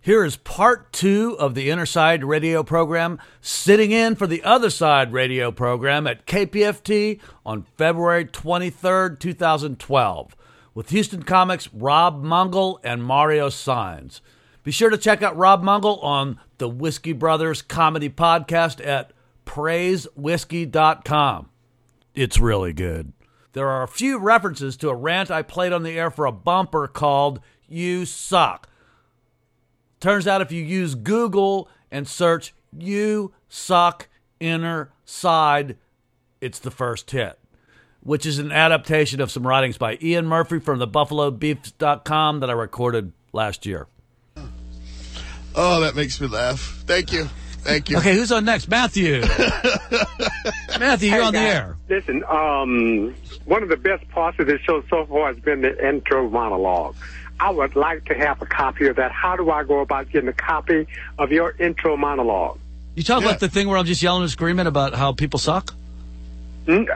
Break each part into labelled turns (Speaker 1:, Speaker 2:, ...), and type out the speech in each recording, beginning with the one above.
Speaker 1: Here is part 2 of the Inner Side radio program, sitting in for the Other Side radio program at KPFT on February 23rd, 2012, with Houston Comics' Rob Mungle and Mario Saenz. Be sure to check out Rob Mungle on the Whiskey Brothers Comedy Podcast at praisewhiskey.com. It's really good. There are a few references to a rant I played on the air for a bumper called You Suck. Turns out if you use Google and search You Suck Inner Side, it's the first hit, which is an adaptation of some writings by Ian Murphy from the BuffaloBeefs.com that I recorded last year.
Speaker 2: Oh, that makes me laugh. Thank you. Thank you.
Speaker 1: Okay, who's on next? Matthew. Matthew, you're on the air.
Speaker 3: Listen, one of the best parts of this show so far has been the intro monologue. I would like to have a copy of that. How do I go about getting a copy of your intro monologue?
Speaker 1: You talk about the thing where I'm just yelling and screaming about how people suck?
Speaker 3: Yeah.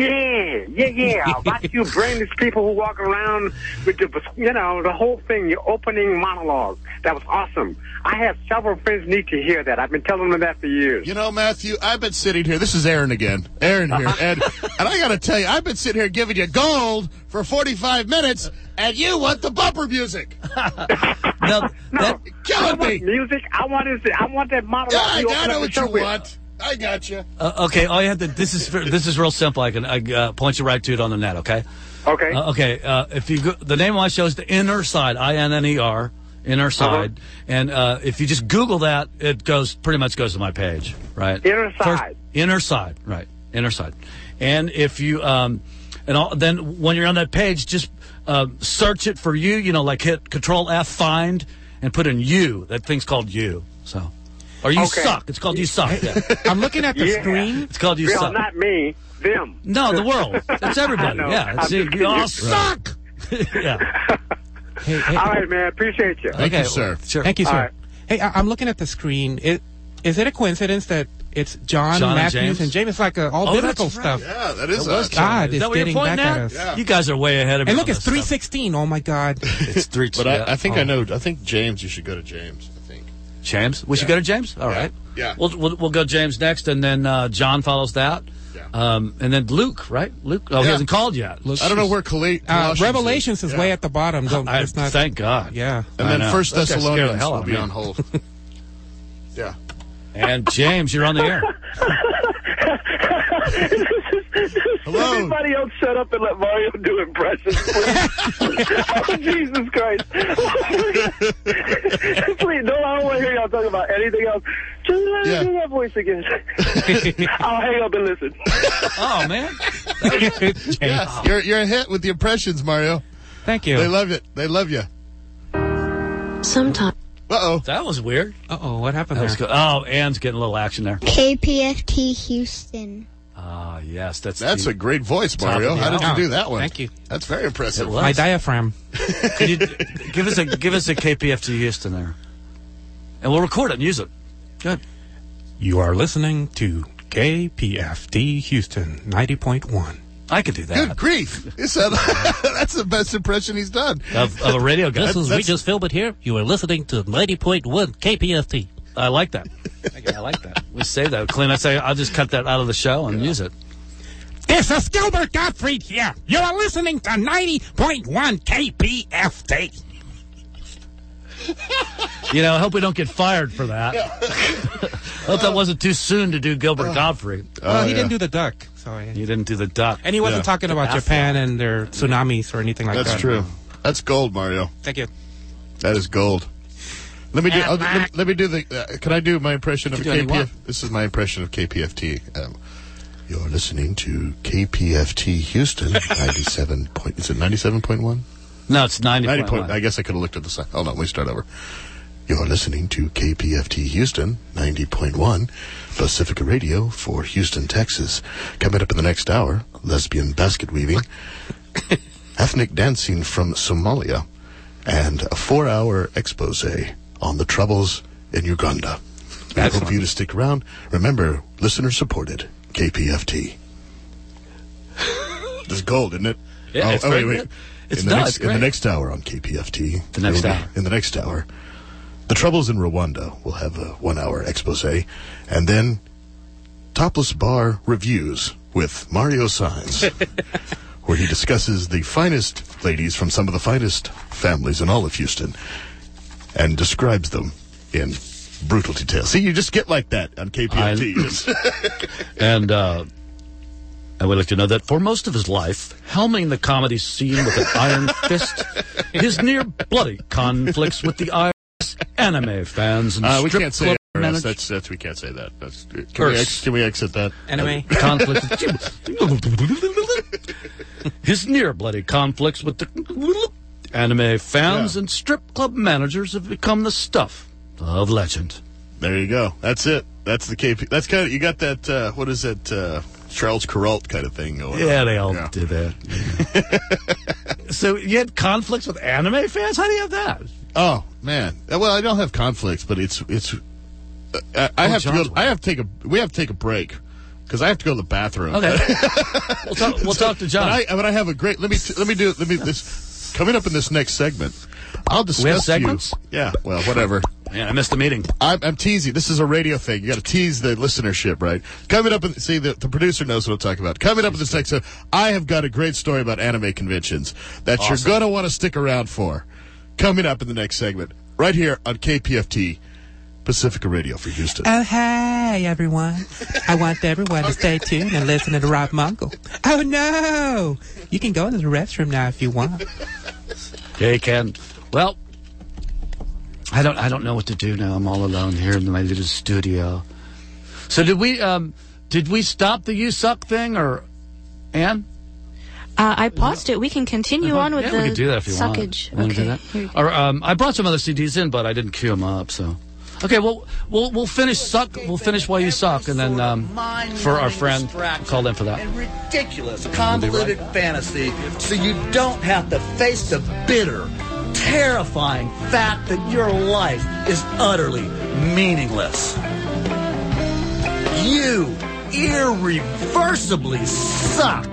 Speaker 3: About you brainless people who walk around with the whole thing, your opening monologue. That was awesome. I have several friends need to hear that. I've been telling them that for years.
Speaker 2: You know, Matthew, I've been sitting here. This is Aaron again. Aaron here. And I got to tell you, I've been sitting here giving you gold for 45 minutes, and you want the bumper music.
Speaker 3: No,
Speaker 2: killing me.
Speaker 3: Music. I want that monologue.
Speaker 2: Yeah, I know what you want. I got you.
Speaker 1: Okay, all you have to. This is real simple. I can point you right to it on the net. Okay.
Speaker 3: Okay.
Speaker 1: If you the name of my show is The Inner Side, INNER, Inner Side, and if you just Google that, it pretty much goes to my page, right?
Speaker 3: Inner Side.
Speaker 1: Inner Side, right? Inner Side, and if you then when you're on that page, just search it for you. You know, like hit Control F, find, and put in you. That thing's called you. So. Or You Suck. It's called You Suck. Yeah.
Speaker 4: I'm looking at the screen.
Speaker 1: It's called You Suck.
Speaker 3: Not me. Them.
Speaker 1: No, the world. It's everybody. Yeah. You all suck. Yeah.
Speaker 4: Hey.
Speaker 3: All right, man. Appreciate you.
Speaker 2: Thank you, sir.
Speaker 1: Sure.
Speaker 4: Thank you, sir.
Speaker 3: Right.
Speaker 4: Hey, I'm looking at the screen. Is it a coincidence that it's John Matthews, and James? It's like all biblical stuff.
Speaker 2: Yeah, that is us.
Speaker 4: God is
Speaker 1: that what you're
Speaker 4: getting back
Speaker 1: pointing
Speaker 4: at
Speaker 1: at?
Speaker 4: us.
Speaker 2: Yeah.
Speaker 1: You guys are way ahead of me.
Speaker 4: And look,
Speaker 1: on
Speaker 4: it's
Speaker 1: this
Speaker 4: 3:16. Oh my God.
Speaker 1: It's 3.
Speaker 2: But I think I know. I think James, you should go to James, I think.
Speaker 1: James? We should go to James? All right.
Speaker 2: Yeah.
Speaker 1: We'll go James next, and then John follows that.
Speaker 2: Yeah.
Speaker 1: And then Luke, right? Luke. Oh, he hasn't called yet.
Speaker 2: I don't know where Colossians
Speaker 4: Revelations is way at the bottom. It's not.
Speaker 1: Thank God.
Speaker 4: Yeah.
Speaker 2: And then First
Speaker 1: That guy scared the
Speaker 2: Thessalonians
Speaker 1: hell out
Speaker 2: will
Speaker 1: of
Speaker 2: be
Speaker 1: me.
Speaker 2: on hold. Yeah.
Speaker 1: And James, you're on the air.
Speaker 2: Hello.
Speaker 3: Everybody else shut up and let Mario do impressions, please. Oh, Jesus Christ. Please, no, I don't want to hear y'all talk about anything else. Just let me do that voice again. I'll hang up and listen.
Speaker 1: Oh, man.
Speaker 2: Yeah, you're a hit with the impressions, Mario.
Speaker 4: Thank you.
Speaker 2: They love it. They love you.
Speaker 5: Sometimes.
Speaker 2: Uh-oh.
Speaker 1: That was weird.
Speaker 4: Uh-oh, what happened
Speaker 1: That
Speaker 4: there?
Speaker 1: was good. Oh, Ann's getting a little action there.
Speaker 5: KPFT Houston.
Speaker 1: Ah, yes. That's
Speaker 2: a great voice, Mario.
Speaker 1: of the
Speaker 2: How did you
Speaker 4: hour.
Speaker 2: do that one?
Speaker 4: Thank you.
Speaker 2: That's very impressive.
Speaker 1: It was.
Speaker 4: My diaphragm.
Speaker 1: Could you give us a KPFT Houston there, and we'll record it and use it. Good.
Speaker 4: You are listening to KPFT Houston 90.1.
Speaker 1: I could do that.
Speaker 2: Good grief. That's the best impression he's done.
Speaker 1: Of a radio guy.
Speaker 6: We just filmed it here. You are listening to 90.1 KPFT.
Speaker 1: I like that. I like that. We say that. Clint, I'll just cut that out of the show and use it.
Speaker 4: This is Gilbert Gottfried here. You are listening to 90.1 KPFT.
Speaker 1: You know, I hope we don't get fired for that. I hope that wasn't too soon to do Gilbert Gottfried.
Speaker 4: Well, he didn't do the duck. So
Speaker 1: You didn't do the duck.
Speaker 4: and he wasn't talking about Japan and their tsunamis or anything like that.
Speaker 2: That's true. That's gold, Mario.
Speaker 4: Thank you.
Speaker 2: That is gold. Let me do. Let me do the. Can I do my impression of KPFT? This is my impression of KPFT. You're listening to KPFT Houston 97. Is it 97.1?
Speaker 1: No, it's 90.1.
Speaker 2: I guess I could have looked at the sign. Hold on, let me start over. You're listening to KPFT Houston 90.1 Pacifica Radio for Houston, Texas. Coming up in the next hour, lesbian basket weaving, ethnic dancing from Somalia, and a 4-hour expose on the troubles in Uganda. I hope you to stick around. Remember, listener supported KPFT. This is gold, isn't it?
Speaker 1: Yeah, it's
Speaker 2: wait.
Speaker 1: It's
Speaker 2: in
Speaker 1: nice.
Speaker 2: the next hour on KPFT.
Speaker 1: The next hour.
Speaker 2: In the next hour, The Troubles in Rwanda will have a 1-hour expose, and then Topless Bar Reviews with Mario Sainz, where he discusses the finest ladies from some of the finest families in all of Houston and describes them in brutal detail. See, you just get like that on KPFT.
Speaker 1: And I would like to know that for most of his life, helming the comedy scene with an iron fist, his near bloody conflicts with the anime fans and
Speaker 2: we
Speaker 1: strip
Speaker 2: can't say
Speaker 1: club
Speaker 2: that.
Speaker 1: managers.
Speaker 2: That's we can't say that. Can we exit that?
Speaker 4: Anime.
Speaker 1: Conflicts. His near bloody conflicts with the anime fans and strip club managers have become the stuff of legend.
Speaker 2: There you go. That's it. That's the KP. That's kind of, you got that, what is it, Charles Kuralt kind of thing going on.
Speaker 1: Yeah, they all do that. Yeah. So you had conflicts with anime fans? How do you have that?
Speaker 2: Oh, man. Well, I don't have conflicts, but it's I have to go. We have to take a break because I have to go to the bathroom.
Speaker 1: Okay. we'll talk to John.
Speaker 2: But I have a great. Let me do this coming up in this next segment. I'll discuss
Speaker 1: we have segments?
Speaker 2: Yeah. Well, whatever.
Speaker 1: Yeah, I missed the meeting.
Speaker 2: I'm teasing. This is a radio thing. You got to tease the listenership, right? Coming up, the producer knows what I'm talking about. Coming up in this next segment, I have got a great story about anime conventions that you're going to want to stick around for. Coming up in the next segment, right here on KPFT, Pacifica Radio for Houston.
Speaker 4: Oh, hey, everyone. I want everyone to stay tuned and listen to the Rob Mungle. Oh, no. You can go to the restroom now if you want.
Speaker 1: Yeah, you can. Well, I don't know what to do now. I'm all alone here in my little studio. So did we stop the You Suck thing, or Ann?
Speaker 7: I paused it. We can continue on with the
Speaker 1: we can do that if you
Speaker 7: suckage.
Speaker 1: Want.
Speaker 7: Okay.
Speaker 1: Do that? Or, I brought some other CDs in, but I didn't cue them up. So, okay, well, we'll finish suck. We'll finish While You Suck, and then for our friend called in for that.
Speaker 8: And ridiculous, convoluted fantasy, so you don't have to face the bitter, terrifying fact that your life is utterly meaningless. You irreversibly suck.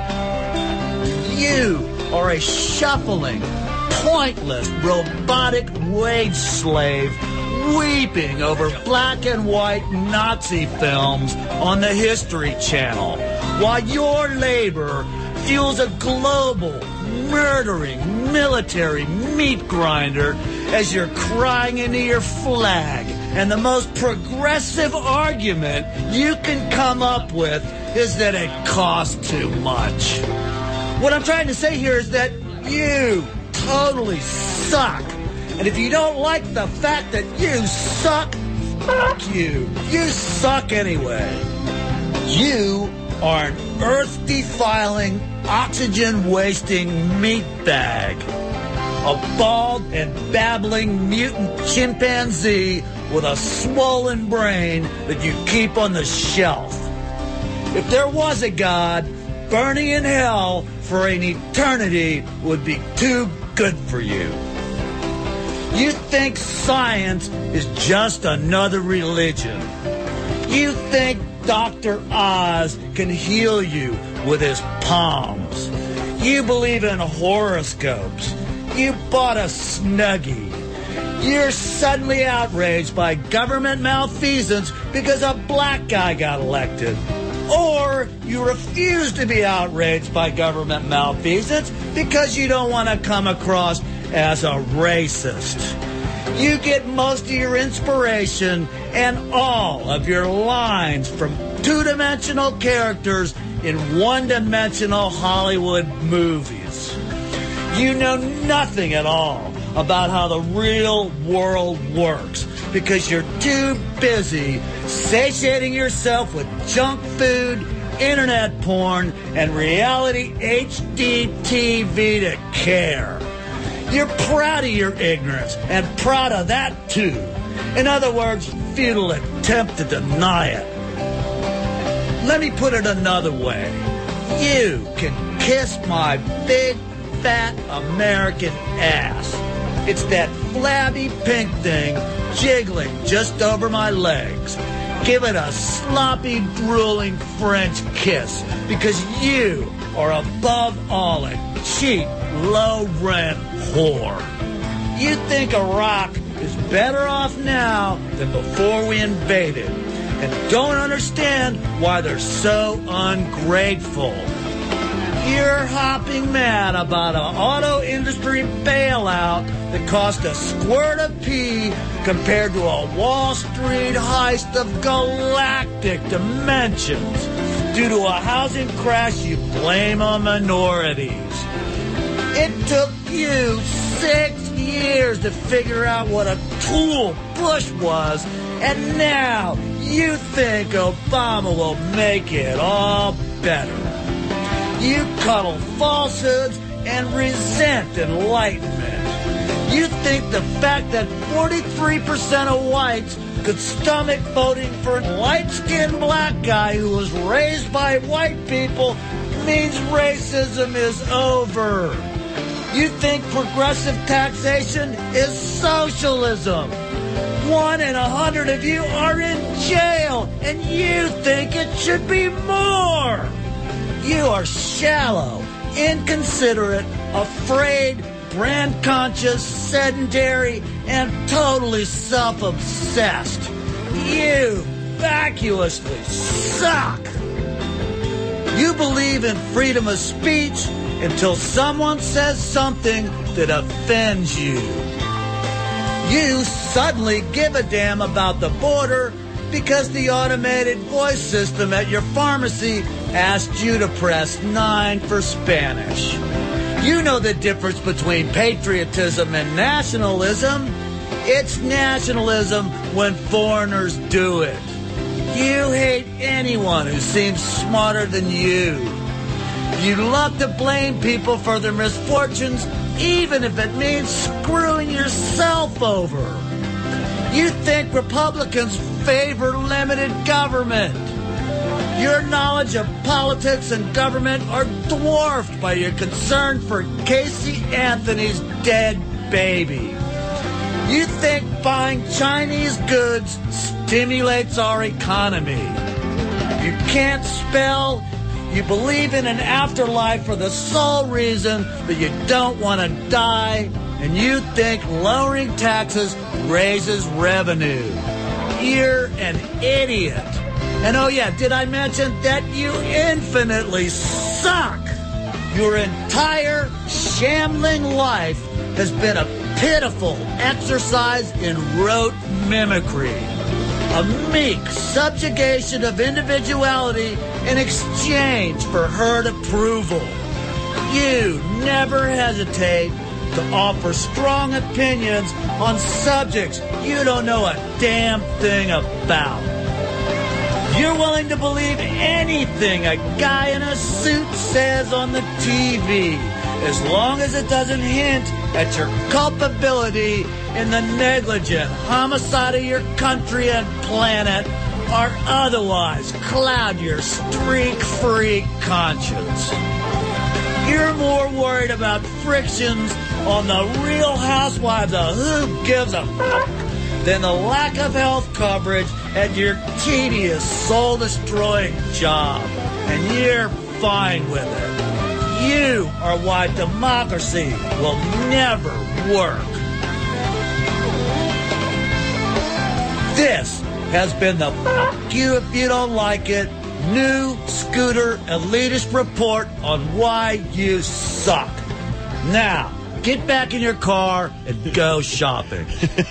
Speaker 8: You are a shuffling, pointless, robotic wage slave weeping over black and white Nazi films on the History Channel, while your labor fuels a global, murdering, military meat grinder as you're crying into your flag. And the most progressive argument you can come up with is that it costs too much. What I'm trying to say here is that you totally suck. And if you don't like the fact that you suck, fuck you. You suck anyway. You are an earth-defiling, oxygen-wasting meatbag. A bald and babbling mutant chimpanzee with a swollen brain that you keep on the shelf. If there was a God, burning in hell for an eternity would be too good for you. You think science is just another religion. You think Dr. Oz can heal you with his palms. You believe in horoscopes. You bought a Snuggie. You're suddenly outraged by government malfeasance because a black guy got elected. Or you refuse to be outraged by government malfeasance because you don't want to come across as a racist. You get most of your inspiration and all of your lines from two-dimensional characters in one-dimensional Hollywood movies. You know nothing at all about how the real world works because you're too busy satiating yourself with junk food, internet porn, and reality HD TV to care. You're proud of your ignorance and proud of that too. In other words, futile attempt to deny it. Let me put it another way. You can kiss my big, fat American ass. It's that flabby pink thing jiggling just over my legs. Give it a sloppy, drooling French kiss because you are above all a cheap, low-rent whore. You think a rock is better off now than before we invaded, and don't understand why they're so ungrateful. You're hopping mad about an auto industry bailout that cost a squirt of pee compared to a Wall Street heist of galactic dimensions due to a housing crash you blame on minorities. It took you 6 years to figure out what a tool Bush was, and now you think Obama will make it all better. You cuddle falsehoods and resent enlightenment. You think the fact that 43% of whites could stomach voting for a light-skinned black guy who was raised by white people means racism is over. You think progressive taxation is socialism. 1 in 100 of you are in jail, and you think it should be more. You are shallow, inconsiderate, afraid, brand-conscious, sedentary, and totally self-obsessed. You vacuously suck. You believe in freedom of speech until someone says something that offends you. You suddenly give a damn about the border because the automated voice system at your pharmacy asked you to press 9 for Spanish. You know the difference between patriotism and nationalism. It's nationalism when foreigners do it. You hate anyone who seems smarter than you. You love to blame people for their misfortunes, even if it means screwing yourself over. You think Republicans favor limited government. Your knowledge of politics and government are dwarfed by your concern for Casey Anthony's dead baby. You think buying Chinese goods stimulates our economy. You can't spell. You believe in an afterlife for the sole reason that you don't want to die, and you think lowering taxes raises revenue. You're an idiot. And oh yeah, did I mention that you infinitely suck? Your entire shambling life has been a pitiful exercise in rote mimicry. A meek subjugation of individuality in exchange for herd approval. You never hesitate to offer strong opinions on subjects you don't know a damn thing about. You're willing to believe anything a guy in a suit says on the TV, as long as it doesn't hint at your culpability in the negligent homicide of your country and planet, or otherwise cloud your streak-free conscience. You're more worried about frictions on the Real Housewives of Who Gives a Fuck than the lack of health coverage at your tedious, soul-destroying job. And you're fine with it. You are why democracy will never work. This has been the Fuck You If You Don't Like It new Scooter Elitist report on why you suck. Now, get back in your car and go shopping.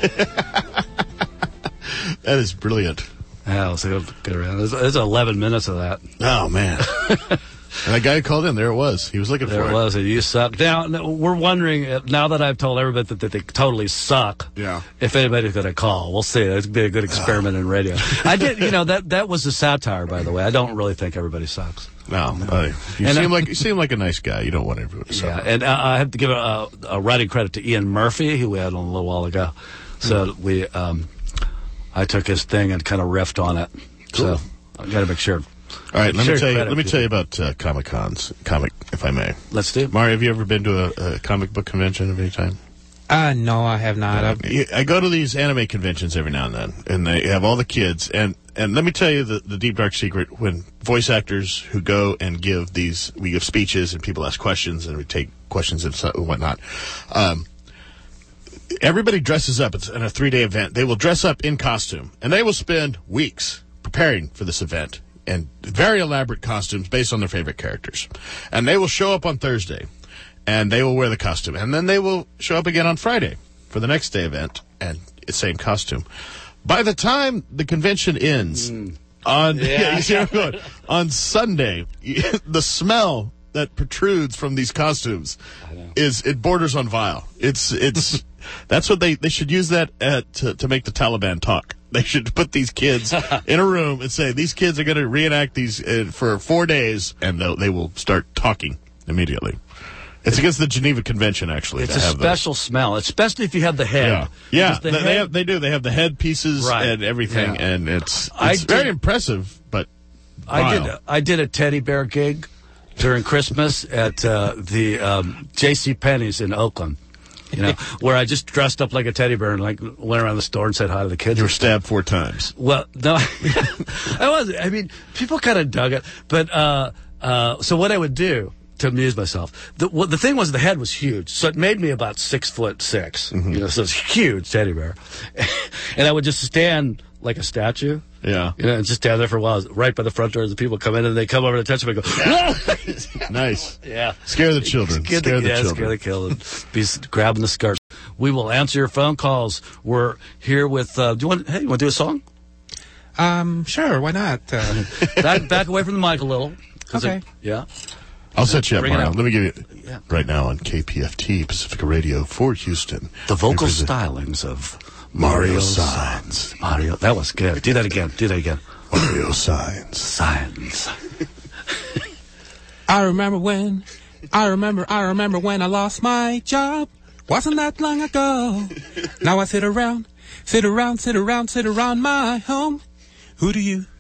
Speaker 2: That is brilliant.
Speaker 9: Yeah, let's go around. There's 11 minutes of that.
Speaker 2: Oh, man. And that guy who called in, there it was. He was looking for it.
Speaker 9: There it was. You suck. Now, we're wondering, now that I've told everybody that they totally suck, if anybody's going to call. We'll see. That's going to be a good experiment in radio. I did, that was a satire, by the way. I don't really think everybody sucks.
Speaker 2: No. You seem like a nice guy. You don't want everyone to suck.
Speaker 9: Yeah, and I have to give a writing credit to Ian Murphy, who we had on a little while ago. So I took his thing and kind of riffed on it.
Speaker 2: Cool.
Speaker 9: So I got to make sure.
Speaker 2: All right, let me tell you about Comic-Cons, if I may.
Speaker 9: Let's do it.
Speaker 2: Mario, have you ever been to a comic book convention of any time?
Speaker 4: No, I have not.
Speaker 2: I go to these anime conventions every now and then, and they have all the kids. And let me tell you the deep, dark secret. When voice actors who go and we give speeches and people ask questions and we take questions and whatnot, everybody dresses up. It's in a 3-day event. They will dress up in costume, and they will spend weeks preparing for this event and very elaborate costumes based on their favorite characters. And they will show up on Thursday, and they will wear the costume. And then they will show up again on Friday for the next day event, and it's same costume. By the time the convention ends on you see where I'm going? On Sunday, the smell that protrudes from these costumes it borders on vile. It's that's what they should use that to make the Taliban talk. They should put these kids in a room and say these kids are going to reenact these for 4 days, and they will start talking immediately. It's against the Geneva Convention, actually.
Speaker 9: It's a special smell, especially if you have the head.
Speaker 2: Yeah, they do. They have the head pieces and everything, and it's very impressive, but vile.
Speaker 9: I did a teddy bear gig during Christmas at the J.C. Penney's in Oakland, where I just dressed up like a teddy bear and went around the store and said hi to the kids.
Speaker 2: You were stabbed 4 times.
Speaker 9: Well, no, I wasn't. I mean, people kind of dug it, but so what I would do to amuse myself, the thing was the head was huge, so it made me about 6'6". So it's a huge teddy bear, and I would just stand like a statue.
Speaker 2: Yeah.
Speaker 9: And just stand there for a while, right by the front door as the people come in, and they come over to touch me and go,
Speaker 2: Nice.
Speaker 9: Yeah.
Speaker 2: Scare the children. Scare the children.
Speaker 9: Scare the children. Be grabbing the skirts. We will answer your phone calls. We're here with, do you want to do a song?
Speaker 4: Sure, why not?
Speaker 9: Back away from the mic a little.
Speaker 4: Okay.
Speaker 2: I'll set you up, Mario. Let me give you right now on KPFT, Pacifica Radio for Houston.
Speaker 9: The vocal stylings of Mario Signs. Mario, that was good. Do that again.
Speaker 2: Mario Signs.
Speaker 4: I remember when I lost my job. Wasn't that long ago. Now I sit around my home. Who do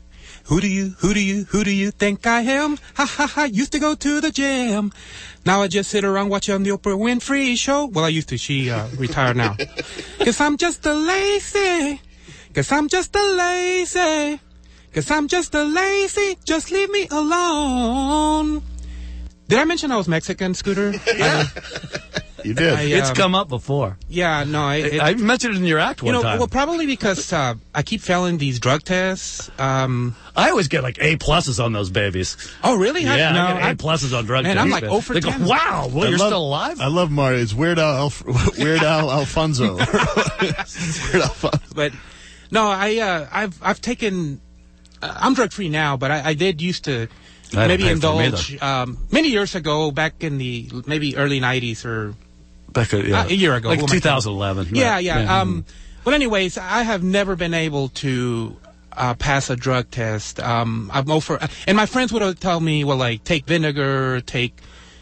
Speaker 4: you think I am? Ha ha ha, used to go to the gym. Now I just sit around watching the Oprah Winfrey show. Well, I used to, she retired now. Cause I'm just a lazy. Just leave me alone. Did I mention I was Mexican, Scooter?
Speaker 2: Yeah. You did.
Speaker 9: It's come up before.
Speaker 4: Yeah, no.
Speaker 9: I mentioned it in your act one time.
Speaker 4: Well, probably because I keep failing these drug tests.
Speaker 9: I always get like A+ on those babies.
Speaker 4: Oh, really?
Speaker 9: Yeah, I get A+ on drug tests.
Speaker 4: And I'm like, 0 for 10.
Speaker 9: They go, wow, well, you're still alive?
Speaker 2: I love Mario. It's Weird Al Alfonso.
Speaker 4: But, no, I've taken... I'm drug-free now, but I did used to... maybe indulge many years ago, back in the maybe early 90s or a year ago,
Speaker 9: like 2011.
Speaker 4: Yeah. But anyways, I have never been able to pass a drug test. And my friends would tell me, well, like take vinegar, take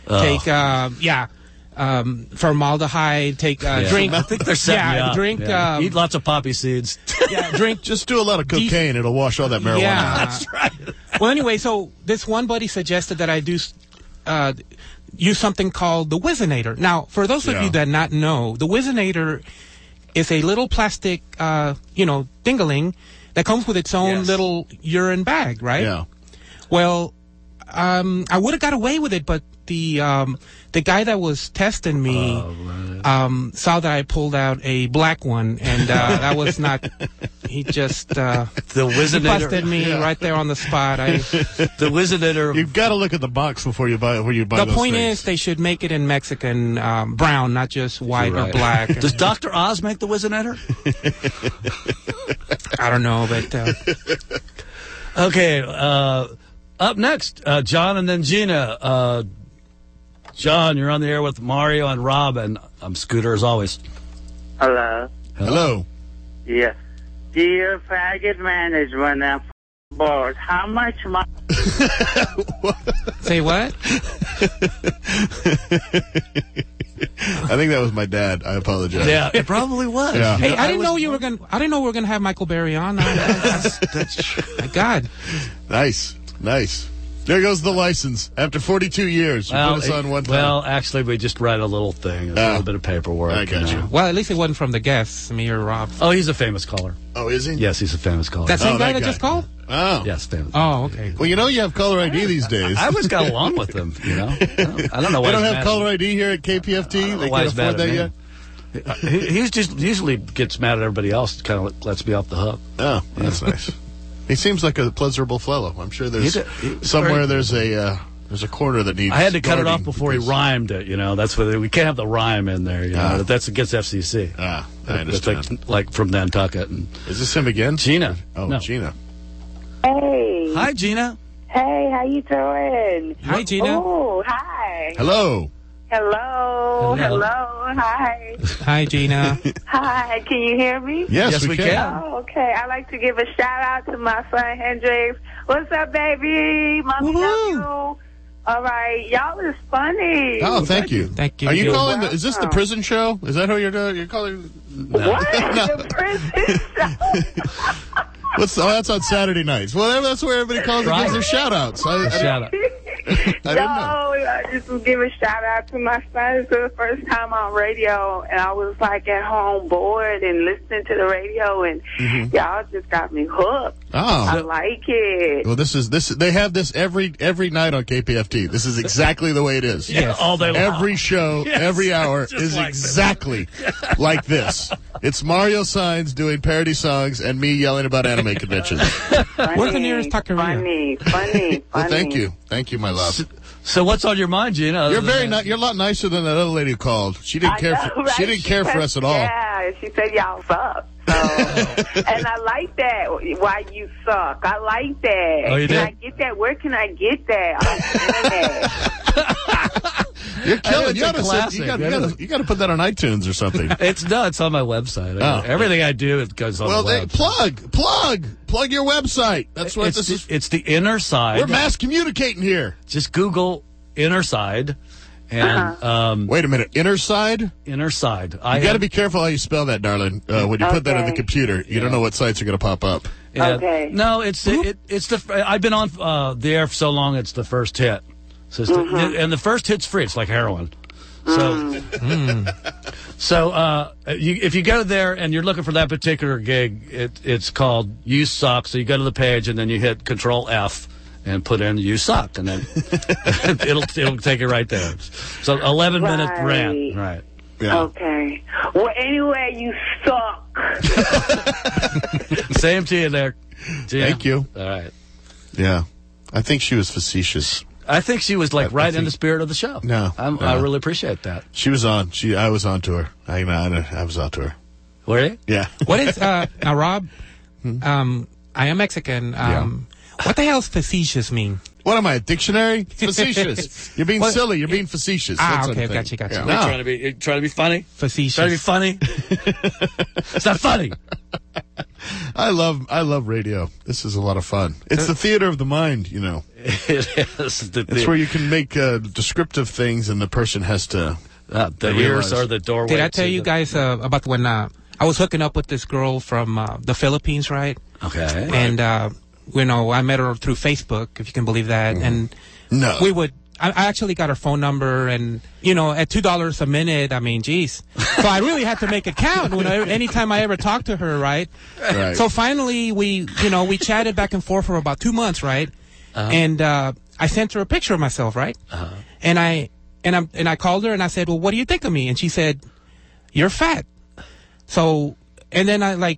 Speaker 4: formaldehyde, drink.
Speaker 9: I think they're setting you up.
Speaker 4: Drink.
Speaker 9: Eat lots of poppy seeds.
Speaker 4: Drink.
Speaker 2: Just do a lot of cocaine. It'll wash all that marijuana.
Speaker 4: Yeah,
Speaker 9: that's right.
Speaker 4: Well, anyway, so this one buddy suggested that I do use something called the Whizzinator. Now, for those of you that not know, the Whizzinator is a little plastic, dingaling that comes with its own little urine bag, right?
Speaker 2: Yeah.
Speaker 4: Well, I would have got away with it, but the guy that was testing me saw that I pulled out a black one, and that was not. He just
Speaker 9: the Whizzinator.
Speaker 4: He busted me right there on the spot.
Speaker 9: The Whizzinator.
Speaker 2: You've got to look at the box before you buy.
Speaker 4: The point is, they should make it in Mexican brown, not just white or black.
Speaker 9: Does Dr. Oz make the Whizzinator?
Speaker 4: I don't know, but
Speaker 9: okay. Up next, John and then Gina. John, you're on the air with Mario and Rob, and I'm Scooter as always.
Speaker 2: Hello.
Speaker 10: Yeah. Dear faggot management and board, how much money?
Speaker 4: Say what?
Speaker 2: I think that was my dad. I apologize.
Speaker 9: Yeah, it probably was.
Speaker 2: Yeah.
Speaker 4: Hey, I didn't know we were gonna have Michael Berry on. That's my God.
Speaker 2: Nice. There goes the license. After 42 years, you put us on one time.
Speaker 9: Well, actually, we just write a little thing, a little bit of paperwork.
Speaker 2: I got you.
Speaker 4: Well, at least it wasn't from the guests, me or Rob.
Speaker 9: Oh, he's a famous caller.
Speaker 2: Oh, is he?
Speaker 9: Yes, he's a famous caller.
Speaker 4: That same guy that just called?
Speaker 2: Oh.
Speaker 9: Yes, famous.
Speaker 4: Oh, okay.
Speaker 2: Well, you have caller ID these days.
Speaker 9: I always got along with them, I don't know why.
Speaker 2: They don't have caller ID here at KPFT? They can't afford that yet?
Speaker 9: He just usually gets mad at everybody else. Kind of lets me off the hook.
Speaker 2: Oh, that's nice. He seems like a pleasurable fellow. I'm sure there's somewhere there's a corner that needs.
Speaker 9: I had to cut it off
Speaker 2: guarding
Speaker 9: before he
Speaker 2: because-
Speaker 9: rhymed it. That's what we can't have the rhyme in there. That's against FCC.
Speaker 2: I understand.
Speaker 9: Like from Nantucket. And
Speaker 2: is this him again?
Speaker 9: Gina.
Speaker 2: Oh,
Speaker 9: No.
Speaker 2: Gina.
Speaker 11: Hey.
Speaker 9: Hi, Gina.
Speaker 11: Hey, how you doing?
Speaker 4: Hi, Gina.
Speaker 11: Oh, hi.
Speaker 2: Hello.
Speaker 11: Hello. Hi.
Speaker 4: Hi, Gina.
Speaker 11: Hi. Can you hear me?
Speaker 2: Yes, we can.
Speaker 11: Oh, okay. I'd like to give a shout out to my son Hendrix. What's up, baby? Mommy love you. All right. Y'all is funny.
Speaker 2: Oh, thank you.
Speaker 4: Thank you.
Speaker 2: Are you
Speaker 11: You're
Speaker 2: calling? Is this the
Speaker 11: welcome.
Speaker 2: prison show? Is that who you're doing? You're calling?
Speaker 11: What? The prison show?
Speaker 2: That's on Saturday nights. Well, that's where everybody calls and gives their shout outs.
Speaker 9: Shout out.
Speaker 2: I didn't know.
Speaker 11: I just was give a shout out to my son. It's the first time on radio, and I was like at home bored and listening to the radio, and y'all just got me hooked.
Speaker 2: Oh.
Speaker 11: I like it.
Speaker 2: Well, this. They have this every night on KPFT. This is exactly the way it is.
Speaker 9: Yeah, all day long.
Speaker 2: Every show, every hour
Speaker 9: just
Speaker 2: is
Speaker 9: like
Speaker 2: exactly like this. It's Mario Signs doing parody songs and me yelling about anime conventions.
Speaker 4: Where's the nearest taqueria?
Speaker 11: Funny.
Speaker 2: Well, thank you, my love.
Speaker 9: So what's on your mind, Gina?
Speaker 2: You're you're a lot nicer than that other lady who called. She didn't care. She didn't care for us at all.
Speaker 11: Yeah, she said y'all suck. So, and I like that. Why you suck? I like that.
Speaker 9: Oh, you
Speaker 11: can
Speaker 9: did?
Speaker 11: I get that? Where can I get that? On the internet.
Speaker 2: You're killing.
Speaker 9: It's a classic.
Speaker 2: You got to put that on iTunes or something.
Speaker 9: It's on my website.
Speaker 2: Oh.
Speaker 9: Everything I do, it goes on
Speaker 2: Well,
Speaker 9: the website.
Speaker 2: plug your website. That's what this is.
Speaker 9: It's the Inner Side.
Speaker 2: We're mass communicating here.
Speaker 9: Just Google Inner Side. And
Speaker 2: wait a minute, Inner Side?
Speaker 9: Inner Side.
Speaker 2: You got to be careful how you spell that, darling. When you put that in the computer, you don't know what sites are going to pop up.
Speaker 11: Okay.
Speaker 9: No, it's the. I've been on the air for so long. It's the first hit. So and the first hit's free. It's like heroin. So, if you go there and you're looking for that particular gig, it's called You Suck. So you go to the page and then you hit Control F and put in You Suck, and then it'll take you right there. So 11-minute rant, right?
Speaker 2: Yeah.
Speaker 11: Okay. Well, anyway, you suck.
Speaker 9: Same to you there. Gina.
Speaker 2: Thank you.
Speaker 9: All right.
Speaker 2: Yeah, I think she was facetious.
Speaker 9: I think she was like right in the spirit of the show.
Speaker 2: No,
Speaker 9: I really appreciate that.
Speaker 2: She was on. I was on to her. I was on to her.
Speaker 9: Were you?
Speaker 2: Yeah.
Speaker 4: What is now, Rob? I am Mexican. What the hell does facetious mean?
Speaker 2: What am I, a dictionary? Facetious. You're being silly. You're being facetious.
Speaker 4: Ah,
Speaker 2: That's
Speaker 4: okay,
Speaker 2: what I think.
Speaker 4: gotcha.
Speaker 2: Yeah.
Speaker 9: You're trying to be funny?
Speaker 4: Facetious.
Speaker 9: Trying to be funny? It's not funny.
Speaker 2: I love radio. This is a lot of fun. It's the theater of the mind, you know.
Speaker 9: It is.
Speaker 2: It's where you can make descriptive things and the person has to...
Speaker 9: the ears are the doorway.
Speaker 4: Did I tell you guys about when I was hooking up with this girl from the Philippines, right?
Speaker 9: Okay.
Speaker 4: And, I met her through Facebook, if you can believe that. And we would... I actually got her phone number, and at $2 a minute, I mean, geez. So I really had to make it count. Anytime I ever talked to her, right? So finally, we chatted back and forth for about 2 months, right? And I sent her a picture of myself, right? And I called her and I said, "Well, what do you think of me?" And she said, "You're fat." So. And then I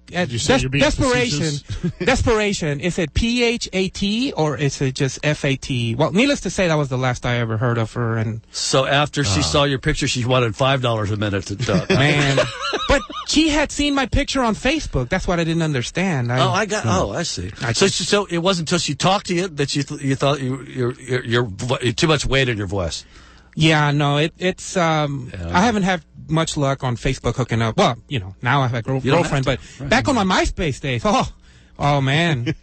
Speaker 4: desperation. Is it PHAT or is it just FAT? Well, needless to say, that was the last I ever heard of her. And
Speaker 9: so after she saw your picture, she wanted $5 a minute to talk.
Speaker 4: Man, but she had seen my picture on Facebook. That's what I didn't understand.
Speaker 9: I see. So it wasn't until she talked to you that you thought you're too much weight in your voice.
Speaker 4: Yeah, no, it's I haven't had much luck on Facebook hooking up. Well, now I have a girlfriend, but back on my MySpace days, oh man.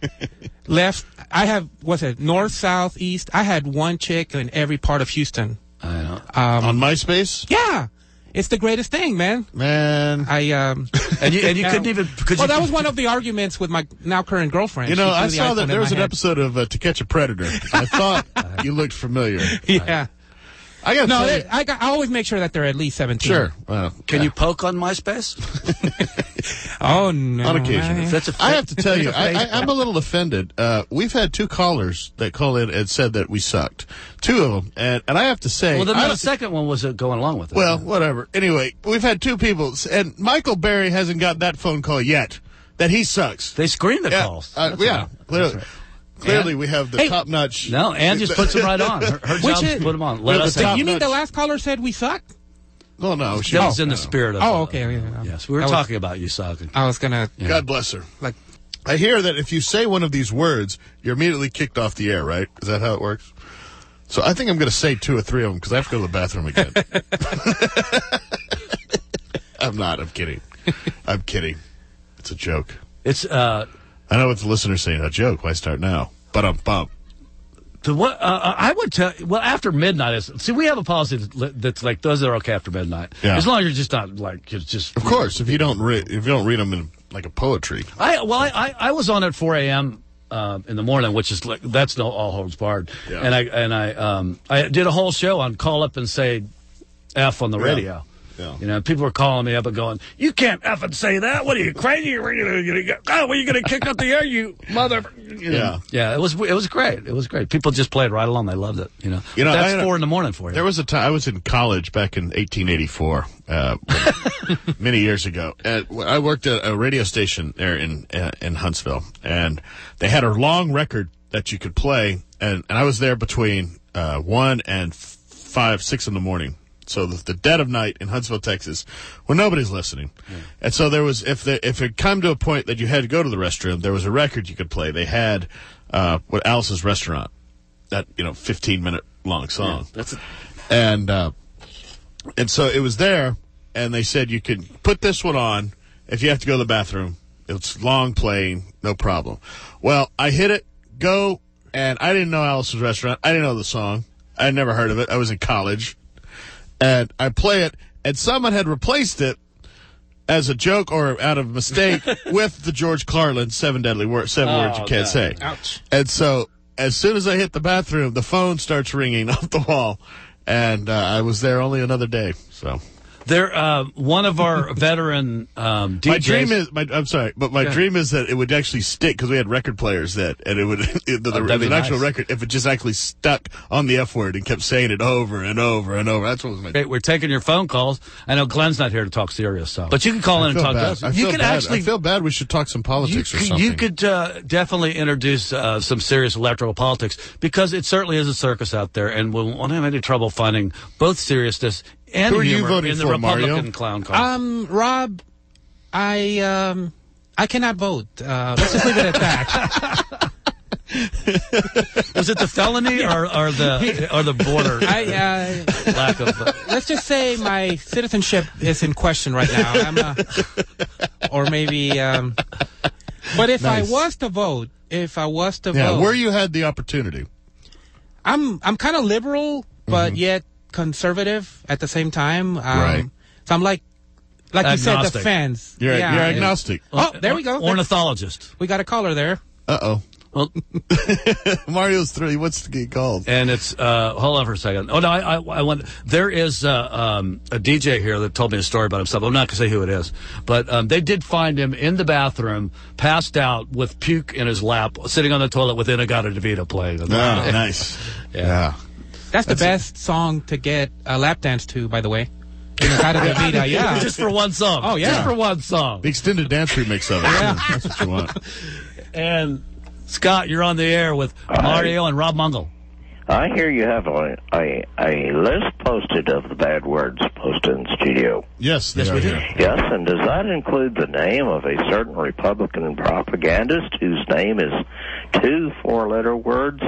Speaker 4: North, south, east? I had one chick in every part of Houston.
Speaker 9: I know.
Speaker 2: On MySpace?
Speaker 4: Yeah. It's the greatest thing, man.
Speaker 2: Man.
Speaker 9: And you couldn't even...
Speaker 4: that was one of the arguments with my now current girlfriend.
Speaker 2: I saw that there was an episode of To Catch a Predator. I thought you looked familiar.
Speaker 4: Yeah.
Speaker 2: I got
Speaker 4: no. I always make sure that they're at least 17.
Speaker 2: Sure.
Speaker 9: Can you poke on MySpace?
Speaker 4: Oh no.
Speaker 2: On occasion.
Speaker 9: If that's
Speaker 2: I have to tell you, I'm a little offended. We've had 2 callers that call in and said that we sucked. 2 of them, and I have to say,
Speaker 9: well, then the second one was going along with it.
Speaker 2: Well, whatever. Anyway, we've had 2 people, and Michael Berry hasn't got that phone call yet. That he sucks.
Speaker 9: They screen the calls.
Speaker 2: Yeah, clearly.
Speaker 9: Right.
Speaker 2: Clearly, we have the top-notch.
Speaker 9: No, Ann just puts them right on. Her job is to put them on. Let us
Speaker 4: You mean the last caller said we suck?
Speaker 2: Oh, no.
Speaker 9: That was in the spirit of
Speaker 4: okay.
Speaker 9: Yes, we were talking about you sucking.
Speaker 4: I was going to...
Speaker 2: God bless her. I hear that if you say one of these words, you're immediately kicked off the air, right? Is that how it works? So I think I'm going to say 2 or 3 of them because I have to go to the bathroom again. I'm not. I'm kidding. I'm kidding. It's a joke.
Speaker 9: It's
Speaker 2: I know what the listener's saying. A joke. Why start now? But
Speaker 9: I would tell. Well, after midnight see, we have a policy that's like those are okay after midnight.
Speaker 2: Yeah.
Speaker 9: As long as you're just not like it's just.
Speaker 2: Of course, if you don't read them in like a poetry.
Speaker 9: I was on at 4 a.m. In the morning, which is like that's no all holds barred.
Speaker 2: Yeah.
Speaker 9: And I did a whole show on call up and say F on the radio.
Speaker 2: Yeah.
Speaker 9: You know, people were calling me up and going, "You can't F and say that. What are you crazy? Were you going to kick up the air, you mother?" You know? Yeah. It was great. It was great. People just played right along. They loved it. You know that's 4 in the morning for you.
Speaker 2: There was a time I was in college back in 1884, many years ago. I worked at a radio station there in Huntsville, and they had a long record that you could play, and I was there between 1 and 5, 6 in the morning. So the dead of night in Huntsville, Texas, when nobody's listening. Yeah. And so there was, if it come to a point that you had to go to the restroom, there was a record you could play. They had what Alice's Restaurant, that 15-minute long song. Yeah, and so it was there, and they said you could put this one on if you have to go to the bathroom. It's long playing, no problem. Well, I hit it, go, and I didn't know Alice's Restaurant. I didn't know the song. I had never heard of it. I was in college. And I play it, and someone had replaced it as a joke or out of mistake with the George Carlin 7 Deadly Words, 7 words you can't say.
Speaker 4: Ouch.
Speaker 2: And so as soon as I hit the bathroom, the phone starts ringing off the wall, and I was there only another day. So
Speaker 9: there, one of our veteran DJs.
Speaker 2: My dream is, I'm sorry, but my dream is that it would actually stick because we had record players and it would there was an actual record if it just actually stuck on the F word and kept saying it over and over and over. That's what was my.
Speaker 9: We're taking your phone calls. I know Glenn's not here to talk serious stuff, but you can call in and talk to us.
Speaker 2: I feel bad. We should talk some politics or something.
Speaker 9: You could definitely introduce some serious electoral politics because it certainly is a circus out there, and we won't have any trouble finding both seriousness and humor in the Republican clown car.
Speaker 4: Rob, I cannot vote. Let's just leave it at that.
Speaker 9: Was it the felony or the border lack of?
Speaker 4: Let's just say my citizenship is in question right now. Or maybe. But if I was to vote, vote,
Speaker 2: where you had the opportunity,
Speaker 4: I'm kind of liberal, but yet conservative at the same time.
Speaker 2: Right.
Speaker 4: So I'm like
Speaker 9: agnostic.
Speaker 4: You said, the fence.
Speaker 2: You're agnostic.
Speaker 4: Oh, there we go.
Speaker 9: Ornithologist.
Speaker 4: We got a caller there.
Speaker 2: Uh-oh.
Speaker 9: Well,
Speaker 2: Mario's three. What's the game called?
Speaker 9: And it's hold on for a second. Oh no, I want. There is a DJ here that told me a story about himself. I'm not gonna say who it is, but they did find him in the bathroom, passed out with puke in his lap, sitting on the toilet with In-A-Gadda-Da-Vida playing.
Speaker 2: Oh, nice.
Speaker 9: Yeah.
Speaker 4: That's the best song to get a lap dance to, by the way. In-A-Gadda-Da-Vida, yeah.
Speaker 9: Just for one song.
Speaker 4: Oh yeah.
Speaker 9: Just for one song.
Speaker 2: The extended dance remix of it.
Speaker 4: Yeah.
Speaker 2: That's what you want.
Speaker 9: And Scott, you're on the air with Mario and Rob Mungle.
Speaker 12: I hear you have a list posted of the bad words posted in the studio.
Speaker 2: Yes,
Speaker 9: we do.
Speaker 12: Yes, and does that include the name of a certain Republican propagandist whose name is 2 4-letter words?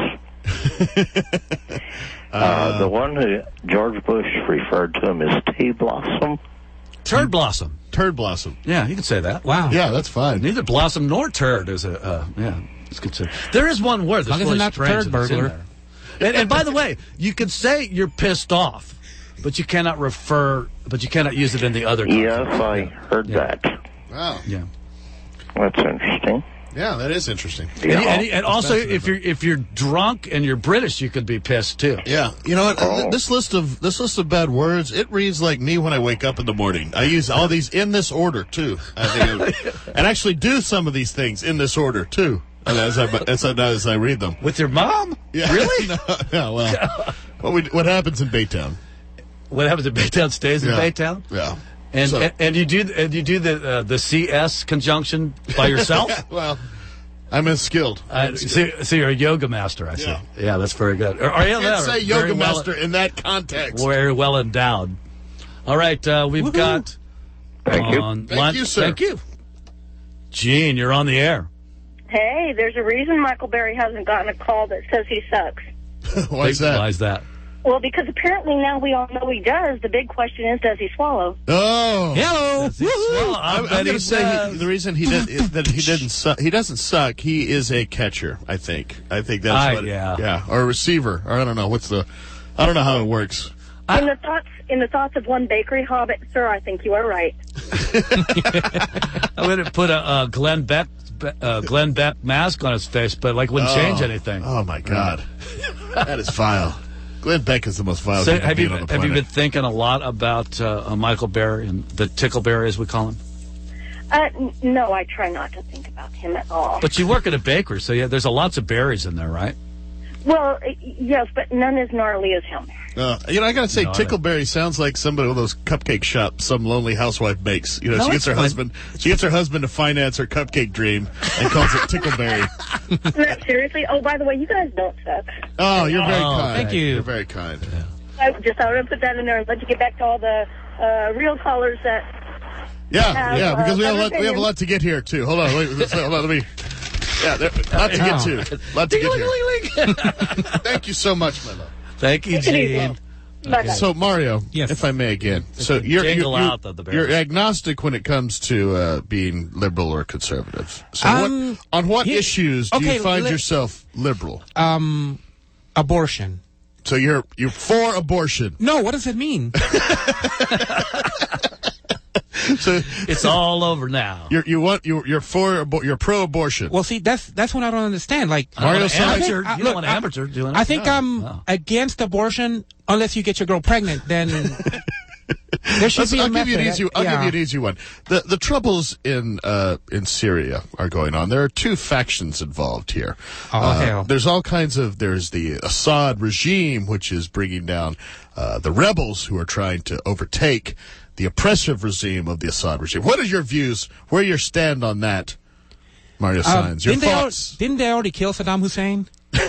Speaker 12: The one who George Bush referred to him as T-Blossom.
Speaker 9: Turd Blossom.
Speaker 2: Turd Blossom.
Speaker 9: Yeah, you can say that.
Speaker 4: Wow.
Speaker 2: Yeah, that's fine.
Speaker 9: Neither blossom nor turd is a, yeah. There is one word that's really
Speaker 4: not
Speaker 9: strange.
Speaker 4: Third burglar.
Speaker 9: And by the way, you can say you're pissed off, but you cannot use it in the other context.
Speaker 12: Yes, I heard that.
Speaker 2: Wow.
Speaker 9: Yeah.
Speaker 12: That's interesting.
Speaker 2: Yeah, that is interesting.
Speaker 9: And also, if you're drunk and you're British, you could be pissed too.
Speaker 2: Yeah, you know what? This list of bad words, it reads like me when I wake up in the morning. I use all these in this order too, and actually do some of these things in this order too. And as I read them
Speaker 9: with your mom.
Speaker 2: Yeah,
Speaker 9: really?
Speaker 2: No, well, what happens in Baytown?
Speaker 9: What happens in Baytown stays in Baytown.
Speaker 2: Yeah.
Speaker 9: And you do the CS conjunction by yourself?
Speaker 2: Well, I'm unskilled.
Speaker 9: So you're a yoga master, I see. Yeah, that's very good.
Speaker 2: You can't say yoga master in that context.
Speaker 9: Very well endowed. All right, we've got...
Speaker 12: Thank you.
Speaker 2: Thank you, sir.
Speaker 9: Thank you. Gene, you're on the air.
Speaker 13: Hey, there's a reason Michael Berry hasn't gotten a call that says he sucks.
Speaker 2: Why is that?
Speaker 9: Why is that?
Speaker 13: Well, because apparently now we all know he does. The big question is, does he swallow?
Speaker 2: Oh,
Speaker 9: hello.
Speaker 2: I'm going to say the reason he doesn't suck. He is a catcher. I think that's what. Yeah, or a receiver. Or I don't know I don't know how it works.
Speaker 13: In the thoughts of one bakery hobbit, sir, I think you are right.
Speaker 9: I'm going to put a Glenn Beck mask on his face, but wouldn't change anything.
Speaker 2: Oh my God, that is vile. Glenn Beck is the most vile thing on the planet.
Speaker 9: Have you been thinking a lot about Michael Berry and the Tickleberry, as we call him?
Speaker 13: No, I try not to think about him at all.
Speaker 9: But you work at a bakery, so there's lots of berries in there, right?
Speaker 13: Well, yes, but none as gnarly as him.
Speaker 2: I got to say, Tickleberry sounds like somebody of those cupcake shops some lonely housewife makes. She gets her husband to finance her cupcake dream and calls it Tickleberry.
Speaker 13: Seriously? Oh, by the way, you guys don't suck.
Speaker 2: Oh, you're very kind.
Speaker 4: Thank you.
Speaker 2: You're very kind.
Speaker 13: I just thought I'd put that in there and let you get back to all the real callers that.
Speaker 2: Yeah, because we have a lot to get here too. Hold on, let me. Yeah, a lot to get to. Thank you so much, my love.
Speaker 9: Thank you, Gene.
Speaker 2: Okay. So, Mario,
Speaker 4: yes.
Speaker 2: If I may again. So you're agnostic when it comes to being liberal or conservative. So on what issues do you find yourself liberal?
Speaker 4: Abortion.
Speaker 2: So you're for abortion?
Speaker 4: No, what does it mean?
Speaker 2: So
Speaker 9: it's all over now.
Speaker 2: You're pro-abortion.
Speaker 4: Well, see, that's what I don't understand. Like
Speaker 9: Mario, you don't want amateur doing it.
Speaker 4: I think I'm against abortion unless you get your girl pregnant. Then there should be a method.
Speaker 2: I'll give you an easy one. The troubles in Syria are going on. There are two factions involved here. There's all kinds of. There's the Assad regime, which is bringing down the rebels who are trying to overtake the oppressive regime of the Assad regime. What are your views? Where you stand on that, Mario Saenz? Your thoughts?
Speaker 4: Didn't they already kill Saddam Hussein?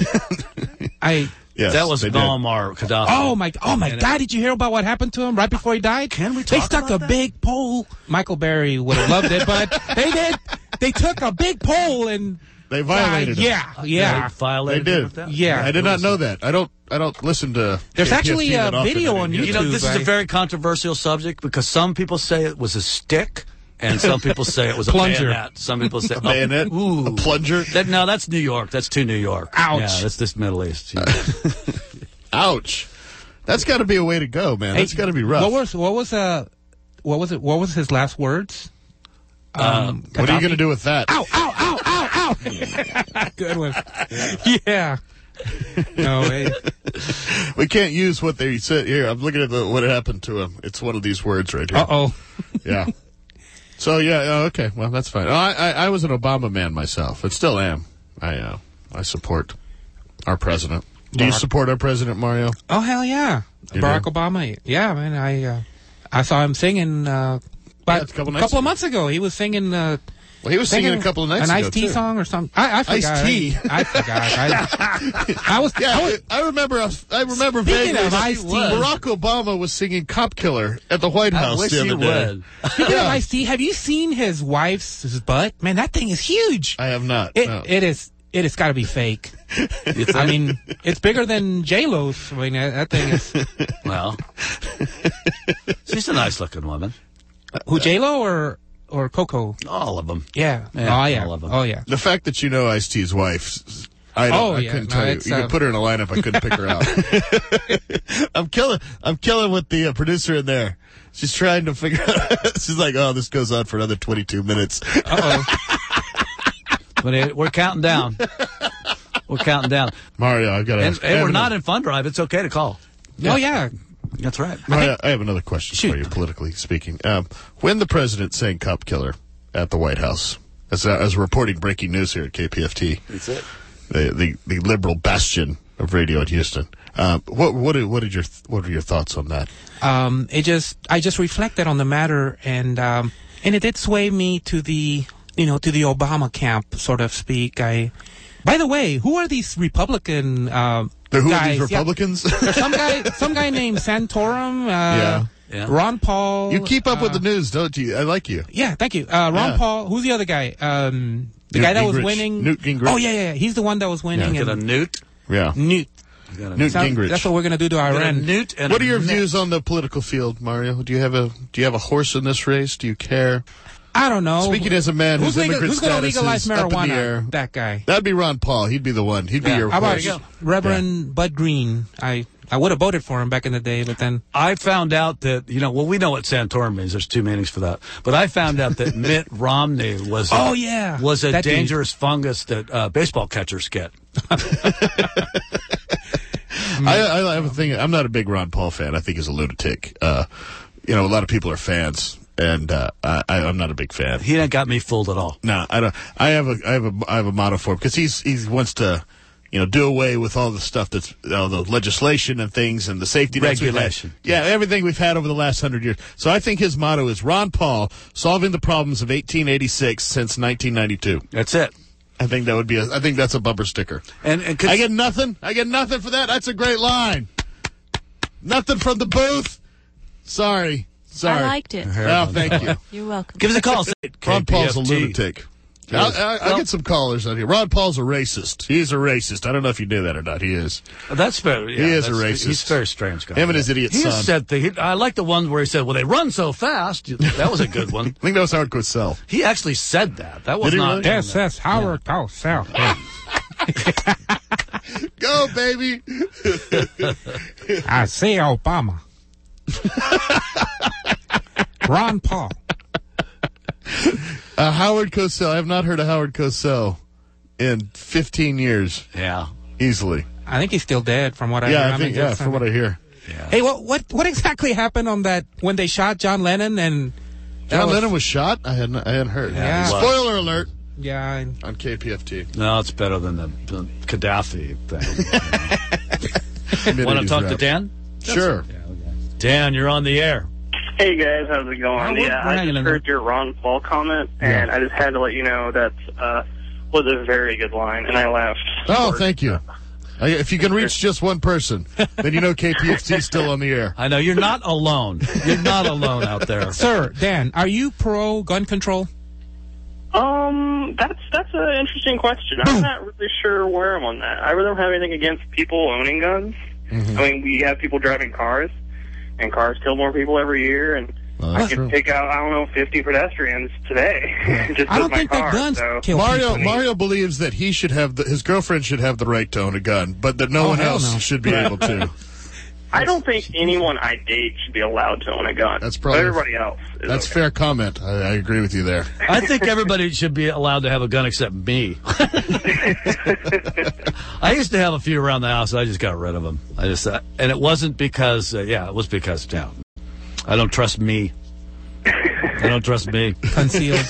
Speaker 2: Yes,
Speaker 9: that was Muammar Gaddafi.
Speaker 4: Oh my God! Did you hear about what happened to him right before he died?
Speaker 9: Can we talk
Speaker 4: They stuck
Speaker 9: about
Speaker 4: a big pole. Michael Berry would have loved it, but they did. They took a big pole and
Speaker 2: they violated him.
Speaker 4: Yeah.
Speaker 9: They
Speaker 2: did.
Speaker 4: Yeah,
Speaker 2: I did not know that. I don't listen to.
Speaker 4: There's actually a video on YouTube.
Speaker 9: This is a very controversial subject because some people say it was a stick. And some people say it was a
Speaker 4: plunger.
Speaker 9: Bayonet. Some people say
Speaker 2: a bayonet, a plunger.
Speaker 9: No, that's New York. That's too New York.
Speaker 4: Ouch!
Speaker 9: Yeah, that's this Middle East. Yeah.
Speaker 2: Ouch! That's got to be a way to go, man. That's got to be rough.
Speaker 4: What was his last words?
Speaker 2: What are you going to do with that?
Speaker 4: Ow! Ow! Ow! Ow! Ow! Good one. Yeah. No,
Speaker 2: we can't use what they said here. I'm looking at what happened to him. It's one of these words right here.
Speaker 4: Uh-oh.
Speaker 2: Yeah. So, okay. Well, that's fine. I was an Obama man myself. I still am. I support our president. Do you support our president, Mario?
Speaker 4: Oh, hell yeah. Barack Obama. Yeah, man. I saw him singing a couple of months ago. He was singing...
Speaker 2: Well, he was singing a couple of nights ago,
Speaker 4: an Ice-T song or something. I forgot.
Speaker 2: Ice-T.
Speaker 4: I forgot.
Speaker 2: I remember vaguely.
Speaker 4: Ice-T.
Speaker 2: Barack Obama was singing "Cop Killer" at the White House the other day.
Speaker 4: Speaking of Ice-T, have you seen his wife's butt? Man, that thing is huge.
Speaker 2: I have not.
Speaker 4: It is. It has got to be fake. I mean, it's bigger than J-Lo's. I mean, that thing is.
Speaker 9: Well, she's a nice-looking woman.
Speaker 4: Who, J-Lo or Coco?
Speaker 9: All of them.
Speaker 4: Yeah.
Speaker 9: All of them.
Speaker 4: Oh, yeah.
Speaker 2: The fact that you know Ice-T's wife, I couldn't tell you. You could put her in a lineup, I couldn't pick her out. I'm killing with the producer in there. She's trying to figure out. She's like, oh, this goes on for another 22 minutes.
Speaker 4: Uh-oh.
Speaker 9: But we're counting down. We're counting down.
Speaker 2: Mario, I've got to ask.
Speaker 9: And we're not in Fun Drive. It's okay to call.
Speaker 4: Oh, yeah.
Speaker 9: That's right.
Speaker 2: Mario, I have another question for you, politically speaking. When the president sang cop killer at the White House, as reporting breaking news here at KPFT,
Speaker 9: that's it.
Speaker 2: The liberal bastion of radio in Houston. What are your thoughts on that?
Speaker 4: I just reflected on the matter, and it did sway me to the Obama camp, sort of speak. By the way, who are these Republican guys?
Speaker 2: Who are these Republicans?
Speaker 4: Yeah. There's some guy named Santorum.
Speaker 2: Yeah.
Speaker 4: Ron Paul.
Speaker 2: You keep up with the news, don't you? I like you.
Speaker 4: Yeah, thank you. Ron Paul. Who's the other guy? The guy that was winning.
Speaker 2: Newt Gingrich.
Speaker 4: Oh, yeah. He's the one that was winning.
Speaker 9: Is it a Newt?
Speaker 2: Yeah.
Speaker 4: Newt
Speaker 2: Gingrich.
Speaker 4: That's what we're going to do to Iran.
Speaker 2: What are your views on the political field, Mario? Do you have a horse in this race? Do you care?
Speaker 4: I don't know.
Speaker 2: Speaking as a man whose immigrant
Speaker 4: who's going to
Speaker 2: status
Speaker 4: legalize
Speaker 2: is up in the
Speaker 4: marijuana?
Speaker 2: air.
Speaker 4: That guy.
Speaker 2: That'd be Ron Paul. He'd be the one. He'd be your
Speaker 4: How
Speaker 2: horse.
Speaker 4: about Reverend Bud Green? I would have voted for him back in the day, but then
Speaker 9: I found out that we know what Santorum means. There's two meanings for that. But I found out that Mitt Romney was a dangerous fungus that baseball catchers get.
Speaker 2: I have a thing. I'm not a big Ron Paul fan. I think he's a lunatic. A lot of people are fans. And I'm not a big fan.
Speaker 9: He ain't got me fooled at all.
Speaker 2: No, I don't. I have a motto for him because he wants to, do away with all the stuff that's the legislation and things and the safety
Speaker 9: regulation.
Speaker 2: Yeah, everything we've had over the last 100 years. So I think his motto is Ron Paul solving the problems of 1886 since 1992.
Speaker 9: That's it.
Speaker 2: I think that would be. I think that's a bumper sticker.
Speaker 9: And
Speaker 2: I get nothing. I get nothing for that. That's a great line. Nothing from the booth. Sorry.
Speaker 7: I liked it.
Speaker 2: Oh, thank you.
Speaker 7: You're welcome.
Speaker 9: Give us a call.
Speaker 2: Ron Paul's a lunatic. I'll get some callers out here. Ron Paul's a racist. He's a racist. I don't know if you knew that or not. He is.
Speaker 9: That's fair. Yeah,
Speaker 2: he is a racist.
Speaker 9: He's a very strange guy.
Speaker 2: Him and his idiot son.
Speaker 9: He said I like the ones where he said, well, they run so fast. That was a good one.
Speaker 2: I think that was Howard Cosell.
Speaker 9: He actually said that. That was
Speaker 2: Did he
Speaker 9: not.
Speaker 2: Really?
Speaker 4: Yes, that's Howard Cosell.
Speaker 2: Go, baby.
Speaker 4: I see Obama. Ron Paul.
Speaker 2: Howard Cosell. I have not heard of Howard Cosell in 15 years.
Speaker 9: Yeah.
Speaker 2: Easily.
Speaker 4: I think he's still dead from what I hear.
Speaker 2: From what I hear.
Speaker 9: Yeah.
Speaker 4: Hey, what exactly happened on that when they shot John Lennon and
Speaker 2: John Lennon was shot? I hadn't heard.
Speaker 4: Yeah.
Speaker 2: Spoiler alert.
Speaker 4: Yeah.
Speaker 2: On KPFT.
Speaker 9: No, it's better than the Gaddafi thing. Want to talk to Dan?
Speaker 2: Sure.
Speaker 9: Yeah, okay. Dan, you're on the air.
Speaker 14: Hey guys, how's it going? I just heard your Ron Paul comment, and I just had to let you know that was a very good line, and I laughed.
Speaker 2: Oh, thank you. If you can reach just one person, then you know KPFT is still on the air.
Speaker 9: I know you're not alone. You're not alone out there,
Speaker 4: sir. Dan, are you pro gun control?
Speaker 14: That's an interesting question. I'm not really sure where I'm on that. I really don't have anything against people owning guns. Mm-hmm. I mean, we have people driving cars, and cars kill more people every year, and I can take out, 50 pedestrians today. Just
Speaker 4: I don't
Speaker 14: with
Speaker 4: think
Speaker 14: my car,
Speaker 4: that guns kill people.
Speaker 2: Mario believes that he should have his girlfriend should have the right to own a gun, but that no one else should be able to.
Speaker 14: I don't think anyone I date should be allowed to own a gun.
Speaker 2: That's probably
Speaker 14: everybody else.
Speaker 2: That's fair comment. I agree with you there.
Speaker 9: I think everybody should be allowed to have a gun except me. I used to have a few around the house. I just got rid of them. And it wasn't because, it was because I don't trust me. I don't trust me.
Speaker 4: Concealed.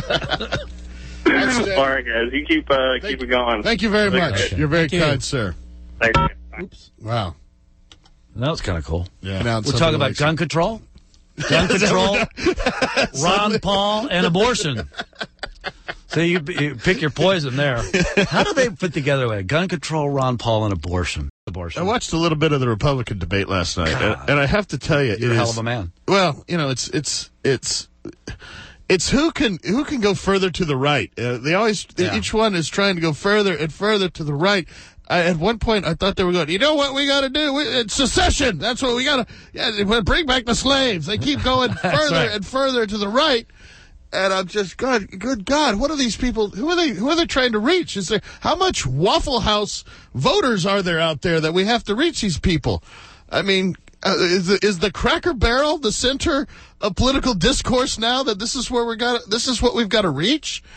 Speaker 14: All right, guys. You keep it going.
Speaker 2: Thank you very much.
Speaker 14: Okay.
Speaker 2: You're very kind, sir.
Speaker 14: Thank you.
Speaker 2: Oops. Wow.
Speaker 9: That was kind of cool.
Speaker 2: Yeah.
Speaker 9: We're talking about gun control? Gun control, Ron Paul, and abortion. So you pick your poison there. How do they fit together? Gun control, Ron Wall, and abortion.
Speaker 2: I watched a little bit of the Republican debate last night, and I have to tell you,
Speaker 9: you're a hell of a man.
Speaker 2: Well, it's who can go further to the right. Each one is trying to go further and further to the right. At one point, I thought they were going, you know what we got to do? It's secession. That's what we got to. Yeah, bring back the slaves. They keep going further and further to the right. And I'm just, good God, what are these people? Who are they trying to reach? How much Waffle House voters are there out there that we have to reach these people? I mean, is the Cracker Barrel the center of political discourse now? That this is what we've got to reach?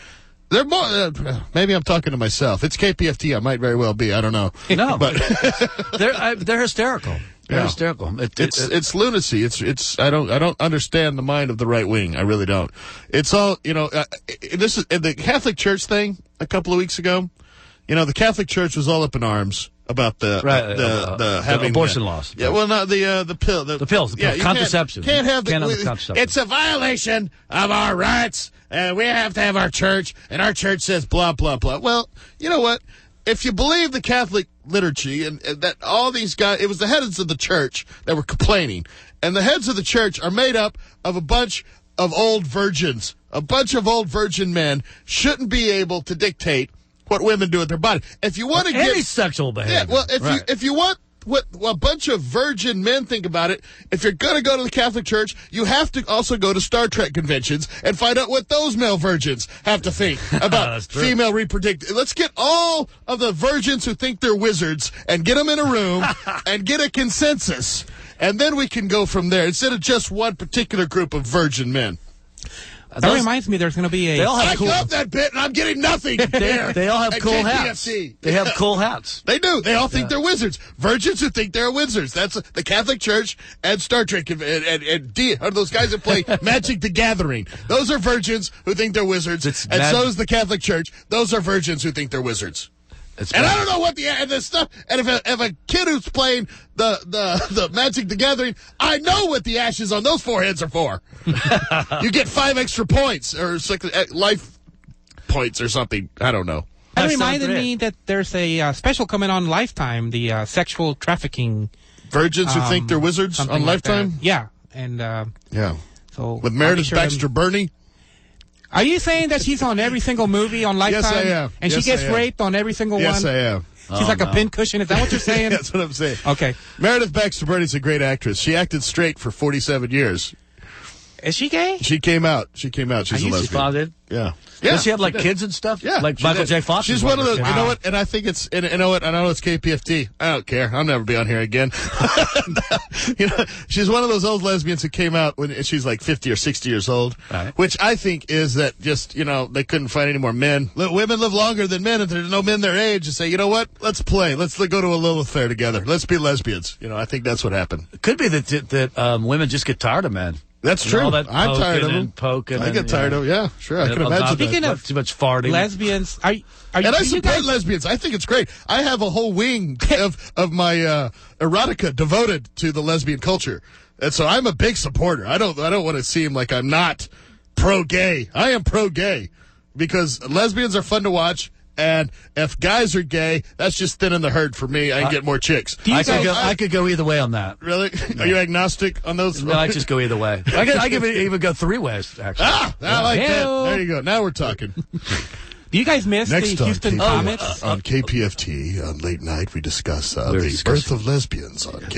Speaker 2: They're more. Maybe I'm talking to myself. It's KPFT. I might very well be. I don't know.
Speaker 9: No,
Speaker 2: but
Speaker 9: they're hysterical. They're hysterical.
Speaker 2: It's lunacy. It's. I don't understand the mind of the right wing. I really don't. It's all this is the Catholic Church thing a couple of weeks ago. The Catholic Church was all up in arms about the having
Speaker 9: abortion laws.
Speaker 2: Yeah, well, not the pill. The
Speaker 9: pills. Contraception.
Speaker 2: Can't have
Speaker 9: contraception.
Speaker 2: It's a violation of our rights, and we have to have our church, and our church says blah blah blah. Well, you know what? If you believe the Catholic liturgy and that all these guys, it was the heads of the church that were complaining, and the heads of the church are made up of a bunch of old virgins. A bunch of old virgin men shouldn't be able to dictate what women do with their body. If you want to get
Speaker 9: any sexual behavior,
Speaker 2: if you want what a bunch of virgin men think about it, if you're going to go to the Catholic Church, you have to also go to Star Trek conventions and find out what those male virgins have to think about female reproductive. Let's get all of the virgins who think they're wizards and get them in a room and get a consensus, and then we can go from there instead of just one particular group of virgin men.
Speaker 4: That reminds me, there's going to be a...
Speaker 2: I love that bit, and I'm getting nothing there.
Speaker 9: They all have cool hats. They have cool hats.
Speaker 2: They do. They all think they're wizards. Virgins who think they're wizards. That's the Catholic Church and Star Trek and are those guys that play Magic the Gathering. Those are virgins who think they're wizards, so is the Catholic Church. Those are virgins who think they're wizards. I don't know what the stuff. And if a kid who's playing the Magic the Gathering, I know what the ashes on those foreheads are for. You get 5 extra points or life points or something. I don't know.
Speaker 4: That reminded me that there's a special coming on Lifetime, the sexual trafficking.
Speaker 2: Virgins who think they're wizards on Lifetime?
Speaker 4: Yeah. And so
Speaker 2: with Meredith Baxter Burney?
Speaker 4: Are you saying that she's on every single movie on Lifetime?
Speaker 2: Yes, I am.
Speaker 4: And she gets raped on every single one?
Speaker 2: Yes, I am.
Speaker 4: She's like a pincushion. Is that what you're saying?
Speaker 2: That's what I'm saying.
Speaker 4: Okay.
Speaker 2: Meredith Baxter Burney's a great actress. She acted straight for 47 years.
Speaker 4: Is she gay?
Speaker 2: She came out. She's a lesbian.
Speaker 9: She fathered?
Speaker 2: Yeah.
Speaker 9: Does she have kids and stuff?
Speaker 2: Yeah.
Speaker 9: Like Michael J. Fox?
Speaker 2: She's one of those. Wow. You know what? And I think it's. And you know what? I know it's KPFT. I don't care. I'll never be on here again. She's one of those old lesbians who came out when she's like 50 or 60 years old. Right. Which I think is that just they couldn't find any more men. Women live longer than men, and there's no men their age. And say, you know what? Let's play. Let's go to a Lilith fair together. Let's be lesbians. I think that's what happened.
Speaker 9: It could be that women just get tired of men.
Speaker 2: That's true.
Speaker 9: I'm
Speaker 2: tired of them.
Speaker 9: I
Speaker 2: get tired of them. Yeah, sure. I can imagine.
Speaker 4: Speaking of
Speaker 9: too much farting,
Speaker 4: lesbians,
Speaker 2: and I support lesbians. I think it's great. I have a whole wing of my erotica devoted to the lesbian culture, and so I'm a big supporter. I don't want to seem like I'm not pro-gay. I am pro-gay because lesbians are fun to watch. And if guys are gay, that's just thinning the herd for me. I can get more chicks.
Speaker 9: I could go either way on that.
Speaker 2: Really? No. Are you agnostic on those?
Speaker 9: No, I just go either way. I could even go 3 ways, actually.
Speaker 2: I like that. There you go. Now we're talking.
Speaker 4: Do you guys miss the Houston Comets?
Speaker 2: On KPFT, on late night, we discuss the birth of lesbians on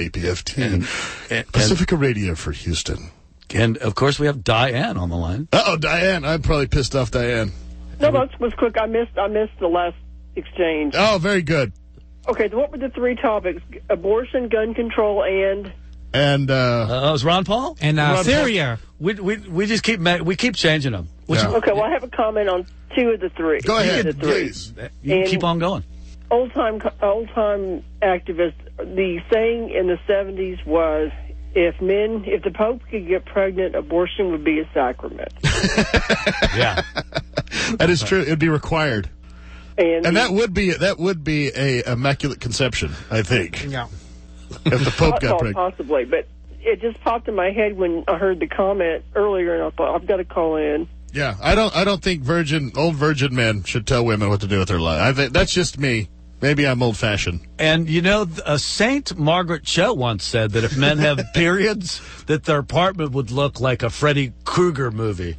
Speaker 2: KPFT. And Pacifica Radio for Houston.
Speaker 9: And, of course, we have Diane on the line.
Speaker 2: Uh-oh, Diane. I'm probably pissed off Diane.
Speaker 15: No, that was quick. I missed the last exchange.
Speaker 2: Oh, very good.
Speaker 15: Okay, so what were the 3 topics? Abortion, gun control, and
Speaker 9: it was Ron Paul
Speaker 4: and Syria.
Speaker 9: We just keep changing them.
Speaker 2: Yeah.
Speaker 15: Okay, well I have a comment on 2 of the 3.
Speaker 2: Go ahead,
Speaker 9: please. You can keep on going.
Speaker 15: Old time activists. The saying in the 70s was, if the Pope could get pregnant, abortion would be a sacrament.
Speaker 9: Yeah.
Speaker 2: That is true. It would be required, and that would be a immaculate conception, I think.
Speaker 4: Yeah.
Speaker 2: If the Pope got pregnant,
Speaker 15: possibly, but it just popped in my head when I heard the comment earlier, and I thought I've got to call in.
Speaker 2: Yeah, I don't think old virgin men should tell women what to do with their life. I think that's just me. Maybe I'm old-fashioned.
Speaker 9: And, Saint Margaret Cho once said that if men have periods, that their apartment would look like a Freddy Krueger movie.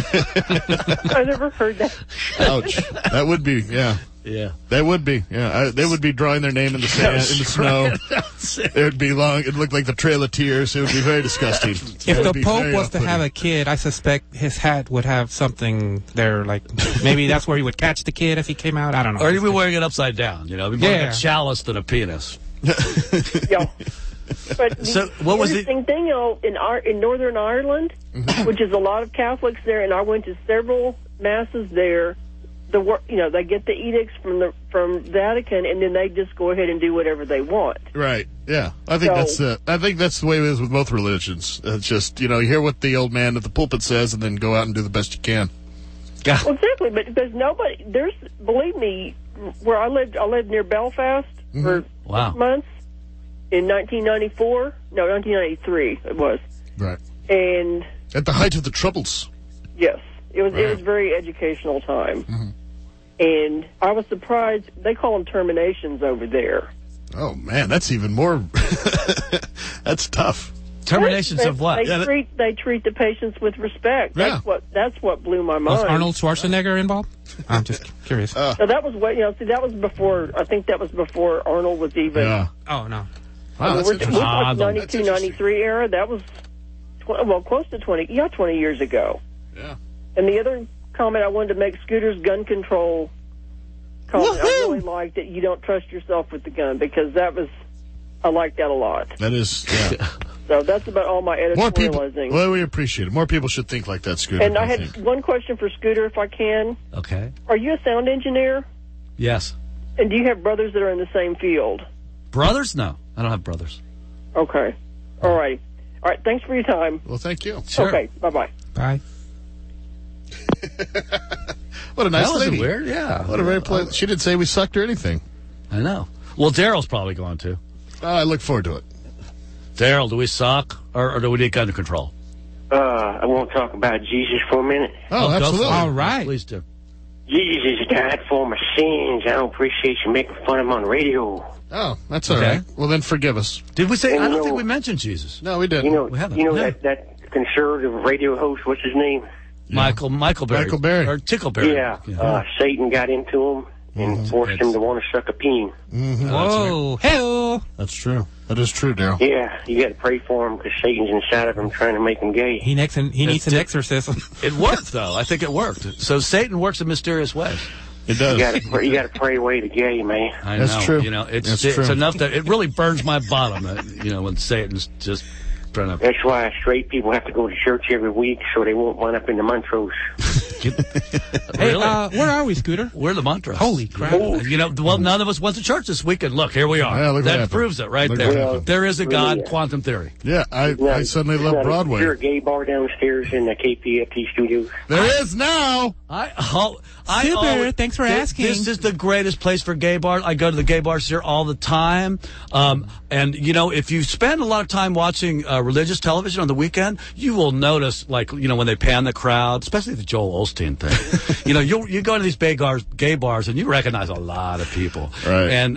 Speaker 15: I never heard that.
Speaker 2: Ouch. That would be, yeah.
Speaker 9: Yeah.
Speaker 2: They would be, yeah. They would be drawing their name in the sand, in the snow. It would be long. It would look like the Trail of Tears. It would be very disgusting.
Speaker 4: If the Pope was to have a kid, I suspect his hat would have something there, like maybe that's where he would catch the kid if he came out. I don't know.
Speaker 9: Or he'd be wearing it upside down, It'd be more like a chalice than a penis.
Speaker 15: Yeah. But the interesting thing, in Northern Ireland, which is a lot of Catholics there, and I went to several masses there, they get the edicts from Vatican, and then they just go ahead and do whatever they want.
Speaker 2: Right. Yeah. I think that's the way it is with both religions. It's just, you hear what the old man at the pulpit says and then go out and do the best you can.
Speaker 15: Yeah. Well, exactly, but there's nobody. Believe me, where I lived near Belfast for 6 months in 1993 it was.
Speaker 2: Right.
Speaker 15: And
Speaker 2: at the height of the Troubles.
Speaker 15: Yes. It was very educational time. Mm-hmm. And I was surprised. They call them terminations over there.
Speaker 2: Oh, man, that's even more... that's tough.
Speaker 9: Terminations of what?
Speaker 15: They treat the patients with respect.
Speaker 2: Yeah.
Speaker 15: That's what blew my mind.
Speaker 4: Was Arnold Schwarzenegger involved? I'm just curious.
Speaker 15: So that was that was before. I think that was before Arnold was even.
Speaker 2: Yeah.
Speaker 4: Oh no.
Speaker 2: Wow,
Speaker 15: we're 92, 93 era. That was close to 20 years ago.
Speaker 2: Yeah.
Speaker 15: And the other comment I wanted to make, Scooter's gun control comment. I really liked that you don't trust yourself with the gun, because I like that a lot.
Speaker 2: That is, yeah.
Speaker 15: So that's about all my editorializing.
Speaker 2: More people, well, we appreciate it. More people should think like that, Scooter.
Speaker 15: And I had one question for Scooter, if I can.
Speaker 9: Okay.
Speaker 15: Are you a sound engineer?
Speaker 9: Yes.
Speaker 15: And do you have brothers that are in the same field?
Speaker 9: Brothers? No, I don't have brothers.
Speaker 15: Okay. All right. All right, thanks for your time.
Speaker 2: Well, thank you.
Speaker 9: Sure.
Speaker 15: Okay, bye-bye.
Speaker 4: Bye.
Speaker 2: What a nice lady.
Speaker 9: That weird, yeah.
Speaker 2: What a very pleasant. She didn't say we sucked or anything.
Speaker 9: I know. Well, Daryl's probably going to.
Speaker 2: I look forward to it.
Speaker 9: Daryl, do we suck, or do we need gun control?
Speaker 16: I want to talk about Jesus for a minute.
Speaker 2: Oh, absolutely.
Speaker 4: All right.
Speaker 9: Please do.
Speaker 16: Jesus died for my sins. I don't appreciate you making fun of him on the radio.
Speaker 2: Oh, that's all right. Well, then forgive us.
Speaker 9: Did we say? I don't think we mentioned Jesus.
Speaker 2: No, we didn't.
Speaker 9: We haven't.
Speaker 16: That conservative radio host, what's his name?
Speaker 9: Michael Berry.
Speaker 2: Michael Berry.
Speaker 9: Or Tickleberry.
Speaker 16: Yeah. Satan got into him and forced him to want to suck a peen.
Speaker 2: Mm-hmm.
Speaker 4: Whoa. Hey-oh.
Speaker 2: That's true. That is true, Daryl.
Speaker 16: Yeah, you got to pray for him, because Satan's inside of him trying to make him gay.
Speaker 4: He needs an exorcism.
Speaker 9: It worked, though. I think it worked. So Satan works in mysterious ways.
Speaker 2: It does.
Speaker 16: You got to pray away the gay, man.
Speaker 9: I know.
Speaker 2: That's true.
Speaker 9: It's enough that it really burns my bottom. When Satan's just trying to.
Speaker 16: That's why straight people have to go to church every week so they won't wind up in the Montrose.
Speaker 4: Hey, where are we, Scooter?
Speaker 9: We're the Montrose.
Speaker 4: Holy crap!
Speaker 9: Well, none of us went to church this weekend. Look, here we are.
Speaker 2: Yeah,
Speaker 9: that proves it right there. There is a God. Quantum theory.
Speaker 2: Yeah, I suddenly love Broadway.
Speaker 16: Is there a gay bar downstairs in the KPFT studios?
Speaker 2: There is now.
Speaker 4: Super. Thanks for asking.
Speaker 9: This is the greatest place for gay bars. I go to the gay bars here all the time. And if you spend a lot of time watching religious television on the weekend, you will notice, when they pan the crowd, especially the Joel Osteen thing. You go to these gay bars and you recognize a lot of people.
Speaker 2: Right.
Speaker 9: And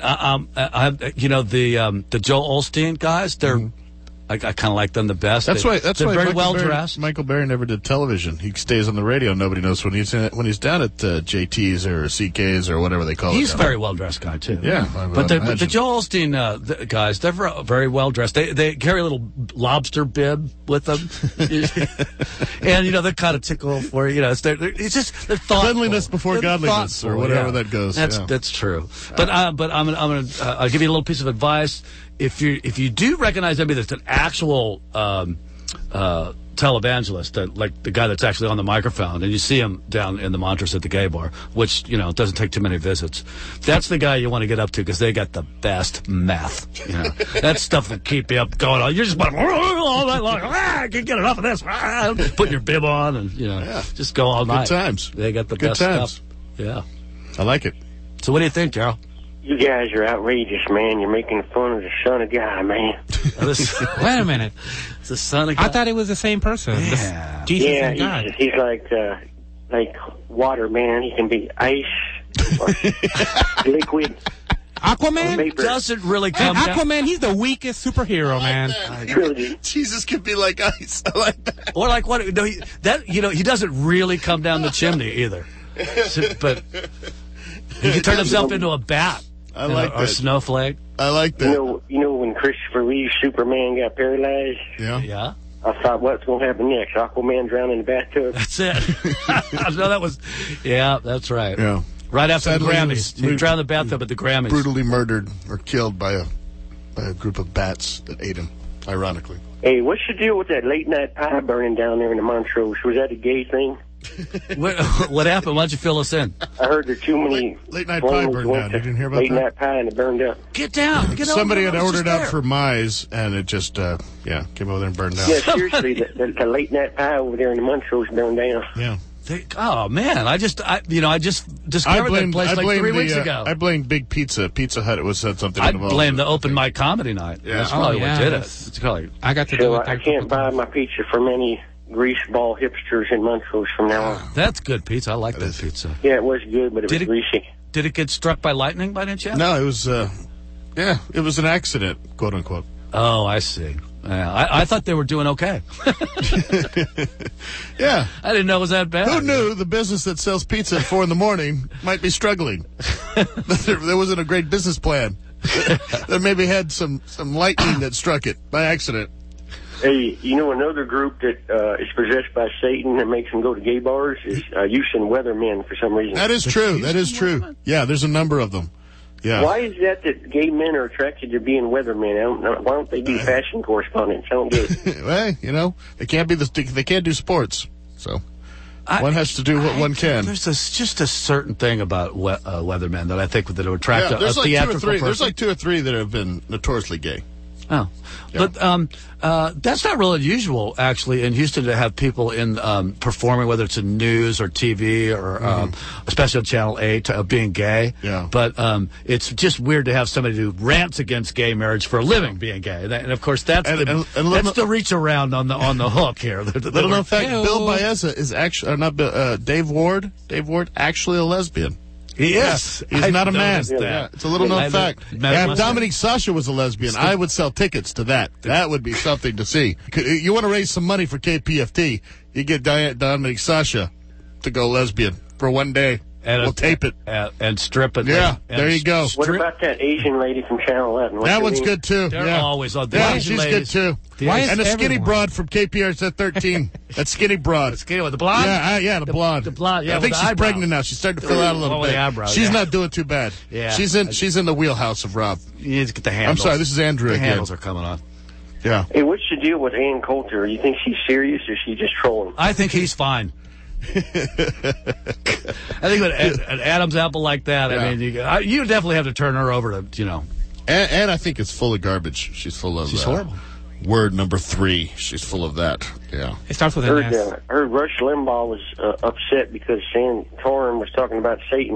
Speaker 9: the Joel Osteen guys, they're. I kind of like them the best.
Speaker 2: That's why.
Speaker 9: They're very well dressed.
Speaker 2: Michael Berry never did television. He stays on the radio. Nobody knows when he's down at JT's or CK's or whatever they call it.
Speaker 9: He's a very well dressed guy too.
Speaker 2: Yeah,
Speaker 9: but the Joel Osteen guys, they're very well dressed. They carry a little lobster bib with them, and they're kind of tickle for it's just they're thoughtful.
Speaker 2: Cleanliness before godliness, or whatever that goes.
Speaker 9: That's true. But I'm gonna I'll give you a little piece of advice. If you do recognize anybody that's an actual televangelist, like the guy that's actually on the microphone, and you see him down in the Montrose at the gay bar, which doesn't take too many visits, that's the guy you want to get up to, because they got the best meth. That stuff will keep you up going on. You're just like all night long. I can't get enough of this. Putting your bib on and just go all night.
Speaker 2: Good times.
Speaker 9: They got the
Speaker 2: Good
Speaker 9: best
Speaker 2: times.
Speaker 9: stuff. Yeah,
Speaker 2: I like it.
Speaker 9: So what do you think, Daryl?
Speaker 16: You guys are outrageous, man. You're making fun of the Son of God, man.
Speaker 4: Wait a minute.
Speaker 9: It's the Son of God.
Speaker 4: I thought it was the same person.
Speaker 9: Yeah.
Speaker 4: Jesus and God.
Speaker 16: He's like water, man. He can be ice or liquid.
Speaker 4: Aquaman
Speaker 9: doesn't really come down.
Speaker 4: Aquaman, he's the weakest superhero, man.
Speaker 2: Jesus can be like ice. I like that.
Speaker 9: Or like what? No, he doesn't really come down the chimney either. But he can turn himself into a bat.
Speaker 2: I like that.
Speaker 9: Or a snowflake.
Speaker 2: I like that.
Speaker 16: You know when Christopher Reeve's Superman got paralyzed?
Speaker 9: Yeah.
Speaker 16: I thought, what's going to happen next? Aquaman drowned in the bathtub?
Speaker 9: That's it. No, that was... Yeah, that's right.
Speaker 2: Yeah.
Speaker 9: Right after
Speaker 2: Sadly,
Speaker 9: the Grammys. He drowned in the bathtub at the Grammys.
Speaker 2: Brutally murdered or killed by a group of bats that ate him, ironically.
Speaker 16: Hey, what's the deal with that late-night pie burning down there in the Montrose? Was that a gay thing?
Speaker 9: What happened? Why don't you fill us in?
Speaker 16: I heard there too many
Speaker 2: late night pie burned down. You didn't hear about
Speaker 16: late
Speaker 2: that?
Speaker 16: night pie and it burned up.
Speaker 9: Get down. Get
Speaker 2: Somebody
Speaker 9: over.
Speaker 2: had ordered out for Mize, and it just, came over there and burned down.
Speaker 16: Yeah, seriously, the late night pie over there in the Montrose burned down.
Speaker 2: Yeah.
Speaker 9: Oh man, I just discovered that place like 3 weeks ago.
Speaker 2: I blamed Big Pizza. Pizza Hut said something.
Speaker 9: I blamed the open mic comedy night.
Speaker 2: Yeah.
Speaker 9: That's probably what did it. It's probably,
Speaker 4: I got to do it.
Speaker 16: I can't buy my pizza from any greaseball hipsters in Montrose from now on.
Speaker 9: That's good pizza. I like that pizza.
Speaker 16: Yeah, it was good, but it was greasy.
Speaker 9: Did it get struck by lightning by any chance?
Speaker 2: No, it was. It was an accident, quote unquote.
Speaker 9: Oh, I see. Yeah, I thought they were doing okay.
Speaker 2: Yeah.
Speaker 9: I didn't know it was that bad.
Speaker 2: Who knew the business that sells pizza at 4 a.m. might be struggling? There wasn't a great business plan. There maybe had some lightning that struck it by accident.
Speaker 16: Hey, you know another group that is possessed by Satan that makes them go to gay bars is Houston Weathermen for some reason.
Speaker 2: That is true. That is true. Yeah, there's a number of them. Yeah.
Speaker 16: Why is that gay men are attracted to being weathermen? Why don't they be fashion correspondents? I don't get it.
Speaker 2: Well, they can't be they can't do sports, so one has to do what one can.
Speaker 9: There's just a certain thing about weathermen that I think that would attract a
Speaker 2: like
Speaker 9: theatrical person.
Speaker 2: There's like 2 or 3 that have been notoriously gay.
Speaker 9: Oh. Yeah. But that's not real unusual, actually, in Houston to have people in performing, whether it's in news or TV or especially on Channel 8, being gay.
Speaker 2: Yeah.
Speaker 9: But it's just weird to have somebody who rants against gay marriage for a living being gay. And, of course, that's the reach around on the hook here.
Speaker 2: Little known fact, Bill Baeza is actually, Dave Ward, actually a lesbian.
Speaker 9: He is.
Speaker 2: Yeah, he's not a man.
Speaker 9: Yeah.
Speaker 2: It's a little known fact. If Dominique Sasha was a lesbian, I would sell tickets to that. That would be something to see. You want to raise some money for KPFT, you get Dominique Sasha to go lesbian for one day.
Speaker 9: And
Speaker 2: we'll tape it.
Speaker 9: And strip it.
Speaker 2: Yeah, there you go.
Speaker 16: What about that Asian lady from Channel 11?
Speaker 2: That one's good, too.
Speaker 9: They're always on.
Speaker 2: Yeah, she's good, too. And the skinny
Speaker 4: everyone?
Speaker 2: broad from KPRZ 13. That skinny broad.
Speaker 9: Skinny with the blonde?
Speaker 2: Yeah, the blonde.
Speaker 9: The blonde, yeah.
Speaker 2: I think she's pregnant now. She's starting to fill out a little bit. She's not doing too bad.
Speaker 9: Yeah.
Speaker 2: She's in the wheelhouse of Rob.
Speaker 9: You need to get the handles.
Speaker 2: I'm sorry, this is Andrew
Speaker 9: the
Speaker 2: again.
Speaker 9: handles are coming on.
Speaker 2: Yeah.
Speaker 16: Hey, what's the deal with Ann Coulter? You think she's serious or is she just trolling?
Speaker 9: I think he's fine. I think with an Adam's apple like that, I mean, you definitely have to turn her over to,
Speaker 2: And I think it's full of garbage. She's full of.
Speaker 9: She's horrible.
Speaker 2: Word number 3. She's full of that. Yeah.
Speaker 4: It starts with an S.
Speaker 16: I heard Rush Limbaugh was upset because Santorum was talking about Satan.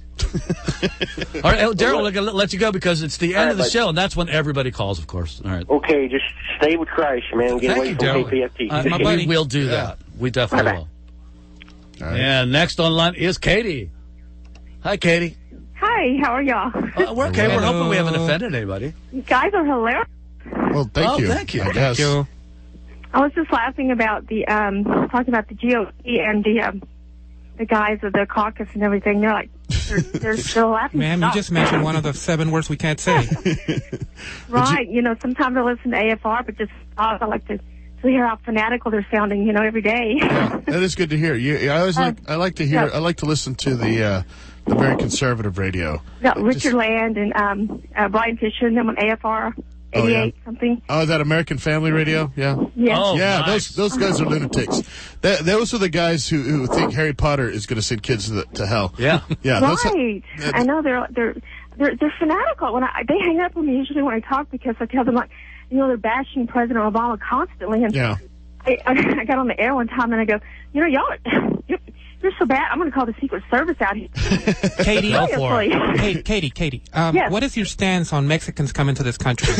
Speaker 9: All right, Daryl, I'm going to let you go because it's the end of the show, and that's when everybody calls, of course. All right.
Speaker 16: Okay, just stay with Christ, man. Get away from KPFT.
Speaker 9: My buddy. We'll do that. We definitely will. Right. And next online is Katie. Hi, Katie.
Speaker 17: Hi, how are y'all?
Speaker 9: We're okay. We're hoping we haven't offended anybody.
Speaker 17: You guys are hilarious.
Speaker 2: Well, thank you.
Speaker 9: Thank you.
Speaker 2: I guess.
Speaker 4: Thank you.
Speaker 17: I was just laughing about the talking about the GOP and the guys of the caucus and everything. They're like they're still laughing.
Speaker 4: Ma'am, you just mentioned one of the 7 words we can't say.
Speaker 17: Right. Sometimes I listen to AFR, but just I like to hear how fanatical they're sounding, every day.
Speaker 2: Yeah, that is good to hear. I like to hear. I like to listen to the very conservative radio.
Speaker 17: Got Richard Land and Brian Fisher and them on AFR 88 something.
Speaker 2: Oh, is that American Family Radio? Yeah.
Speaker 17: Yes.
Speaker 9: Oh,
Speaker 2: yeah.
Speaker 9: nice.
Speaker 2: Those guys are lunatics. Those are the guys who think Harry Potter is going to send kids to hell.
Speaker 9: Yeah.
Speaker 2: Yeah.
Speaker 17: Right. I know they're fanatical. When they hang up with me usually when I talk because I tell them like, they're bashing President Obama constantly. And
Speaker 2: yeah.
Speaker 17: I got on the air one time and I go, y'all, you're so bad. I'm going to call the Secret Service out here.
Speaker 4: Katie,
Speaker 9: go for it.
Speaker 4: Hey, Katie.
Speaker 17: Yes.
Speaker 4: What is your stance on Mexicans coming to this country?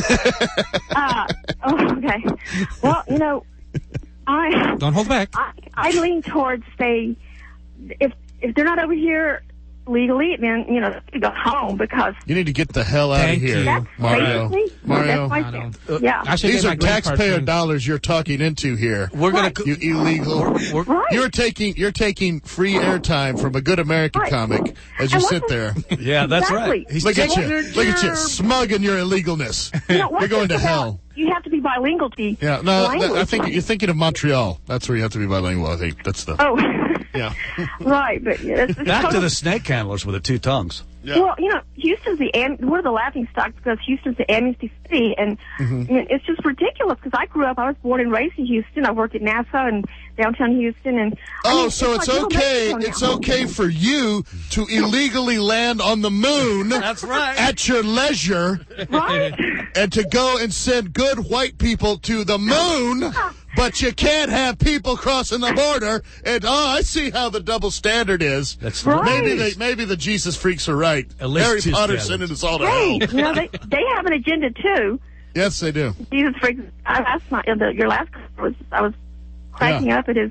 Speaker 17: Okay. Well, I
Speaker 4: don't hold back.
Speaker 17: I lean towards if they're not over here legally, then they go home because
Speaker 2: you need to get the hell out of here,
Speaker 17: that's
Speaker 2: Mario.
Speaker 17: That's my stance. Yeah.
Speaker 2: These are taxpayer dollars you're talking into here.
Speaker 9: We're gonna
Speaker 2: you illegal.
Speaker 17: Right.
Speaker 2: You're taking free airtime from a good American comic as you sit there.
Speaker 9: Yeah, that's
Speaker 17: Exactly.
Speaker 9: right.
Speaker 2: Look at you, smug in your illegalness. You're going to hell.
Speaker 17: You have to be bilingual to be
Speaker 2: Yeah, no,
Speaker 17: language.
Speaker 2: I think you're thinking of Montreal. That's where you have to be bilingual. I think that's the.
Speaker 17: Oh.
Speaker 2: Yeah.
Speaker 17: Right, but it's
Speaker 9: Back to the snake handlers with the two tongues.
Speaker 2: Yeah.
Speaker 17: Well, Houston's one of the laughing stocks because Houston's the amnesty city, and I mean, it's just ridiculous because I was born and raised in Houston. I worked at NASA and downtown Houston, and
Speaker 2: so it's
Speaker 17: like
Speaker 2: okay. It's okay for you to illegally land on the moon.
Speaker 9: That's right.
Speaker 2: At your leisure,
Speaker 17: right?
Speaker 2: And to go and send good white people to the moon. But you can't have people crossing the border, and I see how the double standard is.
Speaker 9: That's
Speaker 17: right.
Speaker 2: Maybe the Jesus freaks are right.
Speaker 9: At least
Speaker 2: Harry
Speaker 9: two
Speaker 2: Potter's
Speaker 9: standards.
Speaker 2: sending us all to
Speaker 17: Right.
Speaker 2: hell.
Speaker 17: They have an agenda too.
Speaker 2: Yes, they do.
Speaker 17: Jesus freaks. Your last I was cracking up at his.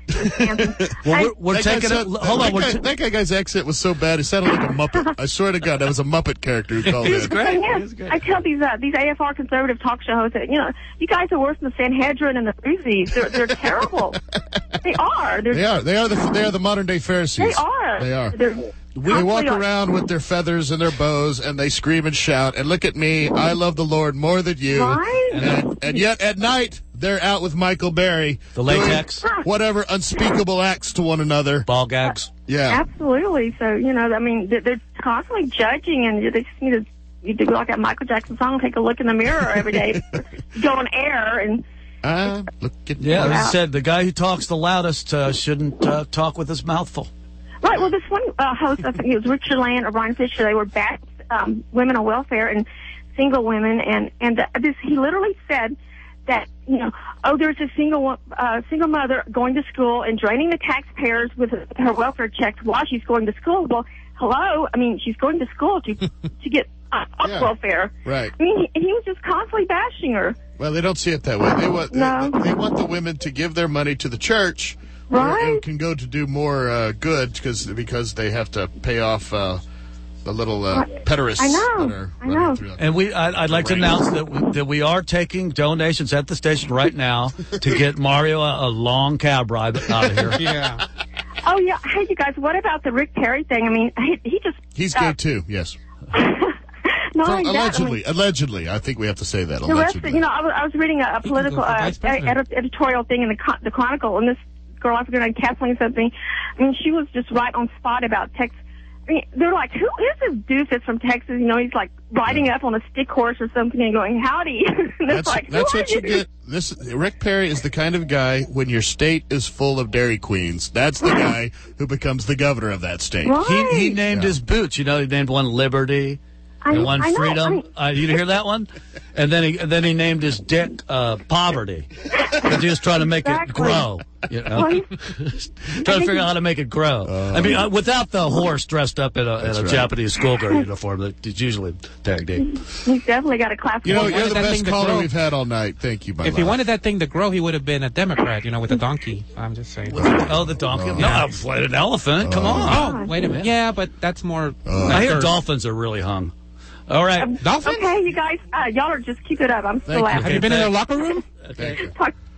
Speaker 9: Well, we're taking it. Hold on.
Speaker 2: That guy's accent was so bad, it sounded like a Muppet. I swear to God, that was a Muppet character who called in.
Speaker 9: Great.
Speaker 17: Yes, I tell these AFR conservative talk show hosts that you guys are worse than the Sanhedrin and the Uzis. They're terrible. They are. They
Speaker 2: are the modern day Pharisees.
Speaker 17: They are.
Speaker 2: They walk around with their feathers and their bows, and they scream and shout. And look at me, I love the Lord more than you.
Speaker 17: Right?
Speaker 2: And yet at night they're out with Michael Berry,
Speaker 9: the latex,
Speaker 2: whatever unspeakable acts to one another,
Speaker 9: ball gags.
Speaker 2: Yeah,
Speaker 17: absolutely. So I mean, they're constantly judging, and they just need to. You do like that Michael Jackson song. Take a look in the mirror every day. Go on air and.
Speaker 2: Look at
Speaker 9: as I said, the guy who talks the loudest shouldn't talk with his mouth full.
Speaker 17: Right. Well, this one host, I think it was Richard Land or Brian Fisher. They were back women on welfare and single women, and he literally said that there's a single mother going to school and draining the taxpayers with her welfare checks while she's going to school. Well, hello, I mean she's going to school to get welfare.
Speaker 2: Right.
Speaker 17: I mean, he was just constantly bashing her.
Speaker 2: Well, they don't see it that way. They want the women to give their money to the church,
Speaker 17: right?
Speaker 2: And can go to do more good because they have to pay off the little pederasts.
Speaker 17: I know.
Speaker 2: And
Speaker 9: I'd like to announce that we are taking donations at the station right now to get Mario a long cab ride out of here.
Speaker 4: Yeah.
Speaker 17: Oh yeah. Hey, you guys. What about the Rick Perry thing? I mean,
Speaker 2: he's gay too. Yes. Allegedly, I think we have to say that.
Speaker 17: The rest, I was reading a political editorial thing in the Chronicle, and this girl, I forget her name, Kathleen something. I mean, she was just right on spot about Texas. I mean, they're like, who is this doofus from Texas? He's like riding up on a stick horse or something and going, howdy. And
Speaker 2: that's what you get. Rick Perry is the kind of guy when your state is full of Dairy Queens. That's the guy who becomes the governor of that state.
Speaker 17: Right.
Speaker 9: He named his boots. He named one Liberty. And one Freedom. You didn't hear that one? And then he named his dick Poverty because he was trying to make it grow. Trying to figure out how to make it grow. I mean, without the horse dressed up in a Japanese schoolgirl uniform that is usually tagged in.
Speaker 17: He's definitely got a clap.
Speaker 2: You're the best caller we've had all night. Thank you,
Speaker 4: If he wanted that thing to grow, he would have been a Democrat, with a donkey. I'm just saying.
Speaker 9: The donkey? No, I've played an elephant. Come on.
Speaker 4: Oh, wait a minute. Yeah, but that's more...
Speaker 9: I hear dolphins are really hung. All right.
Speaker 4: Dolphins?
Speaker 17: Okay, you guys, y'all are just keep it up. I'm still laughing.
Speaker 4: Have you been in their locker room?
Speaker 9: Thank you.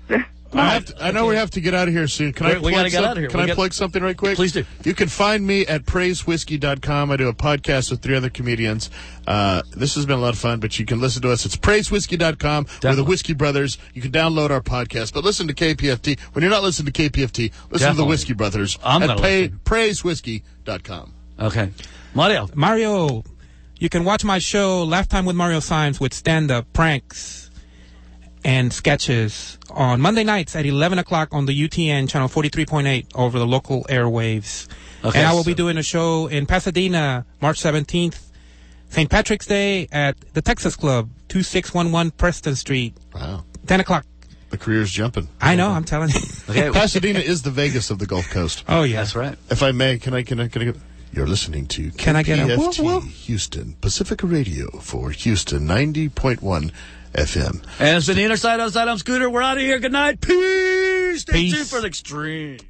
Speaker 2: I know we have to get out of here soon.
Speaker 9: We got to get out of here.
Speaker 2: Can I plug something right quick?
Speaker 9: Please do.
Speaker 2: You can find me at praisewhiskey.com. I do a podcast with 3 other comedians. This has been a lot of fun, but you can listen to us. It's praisewhiskey.com. We're the Whiskey Brothers. You can download our podcast, but listen to KPFT. When you're not listening to KPFT, listen to the Whiskey Brothers at praisewhiskey.com.
Speaker 9: Okay.
Speaker 4: Mario, you can watch my show Laugh Time with Mario Symes with stand-up, pranks, and sketches on Monday nights at 11 o'clock on the UTN channel 43.8 over the local airwaves.
Speaker 9: Okay,
Speaker 4: and I will be doing a show in Pasadena March 17th, St. Patrick's Day at the Texas Club, 2611 Preston Street.
Speaker 2: Wow.
Speaker 4: 10 o'clock.
Speaker 2: The career's jumping.
Speaker 4: I know, I'm telling you.
Speaker 2: Okay. Pasadena is the Vegas of the Gulf Coast.
Speaker 4: Oh, yeah.
Speaker 9: That's right.
Speaker 2: If I may, can I get... You're listening to KPFT Houston, Pacifica Radio for Houston, 90.1 FM.
Speaker 9: And it's been the Inner Side, Outside. I'm Scooter. We're out of here. Good night. Peace. Stay tuned for the extreme.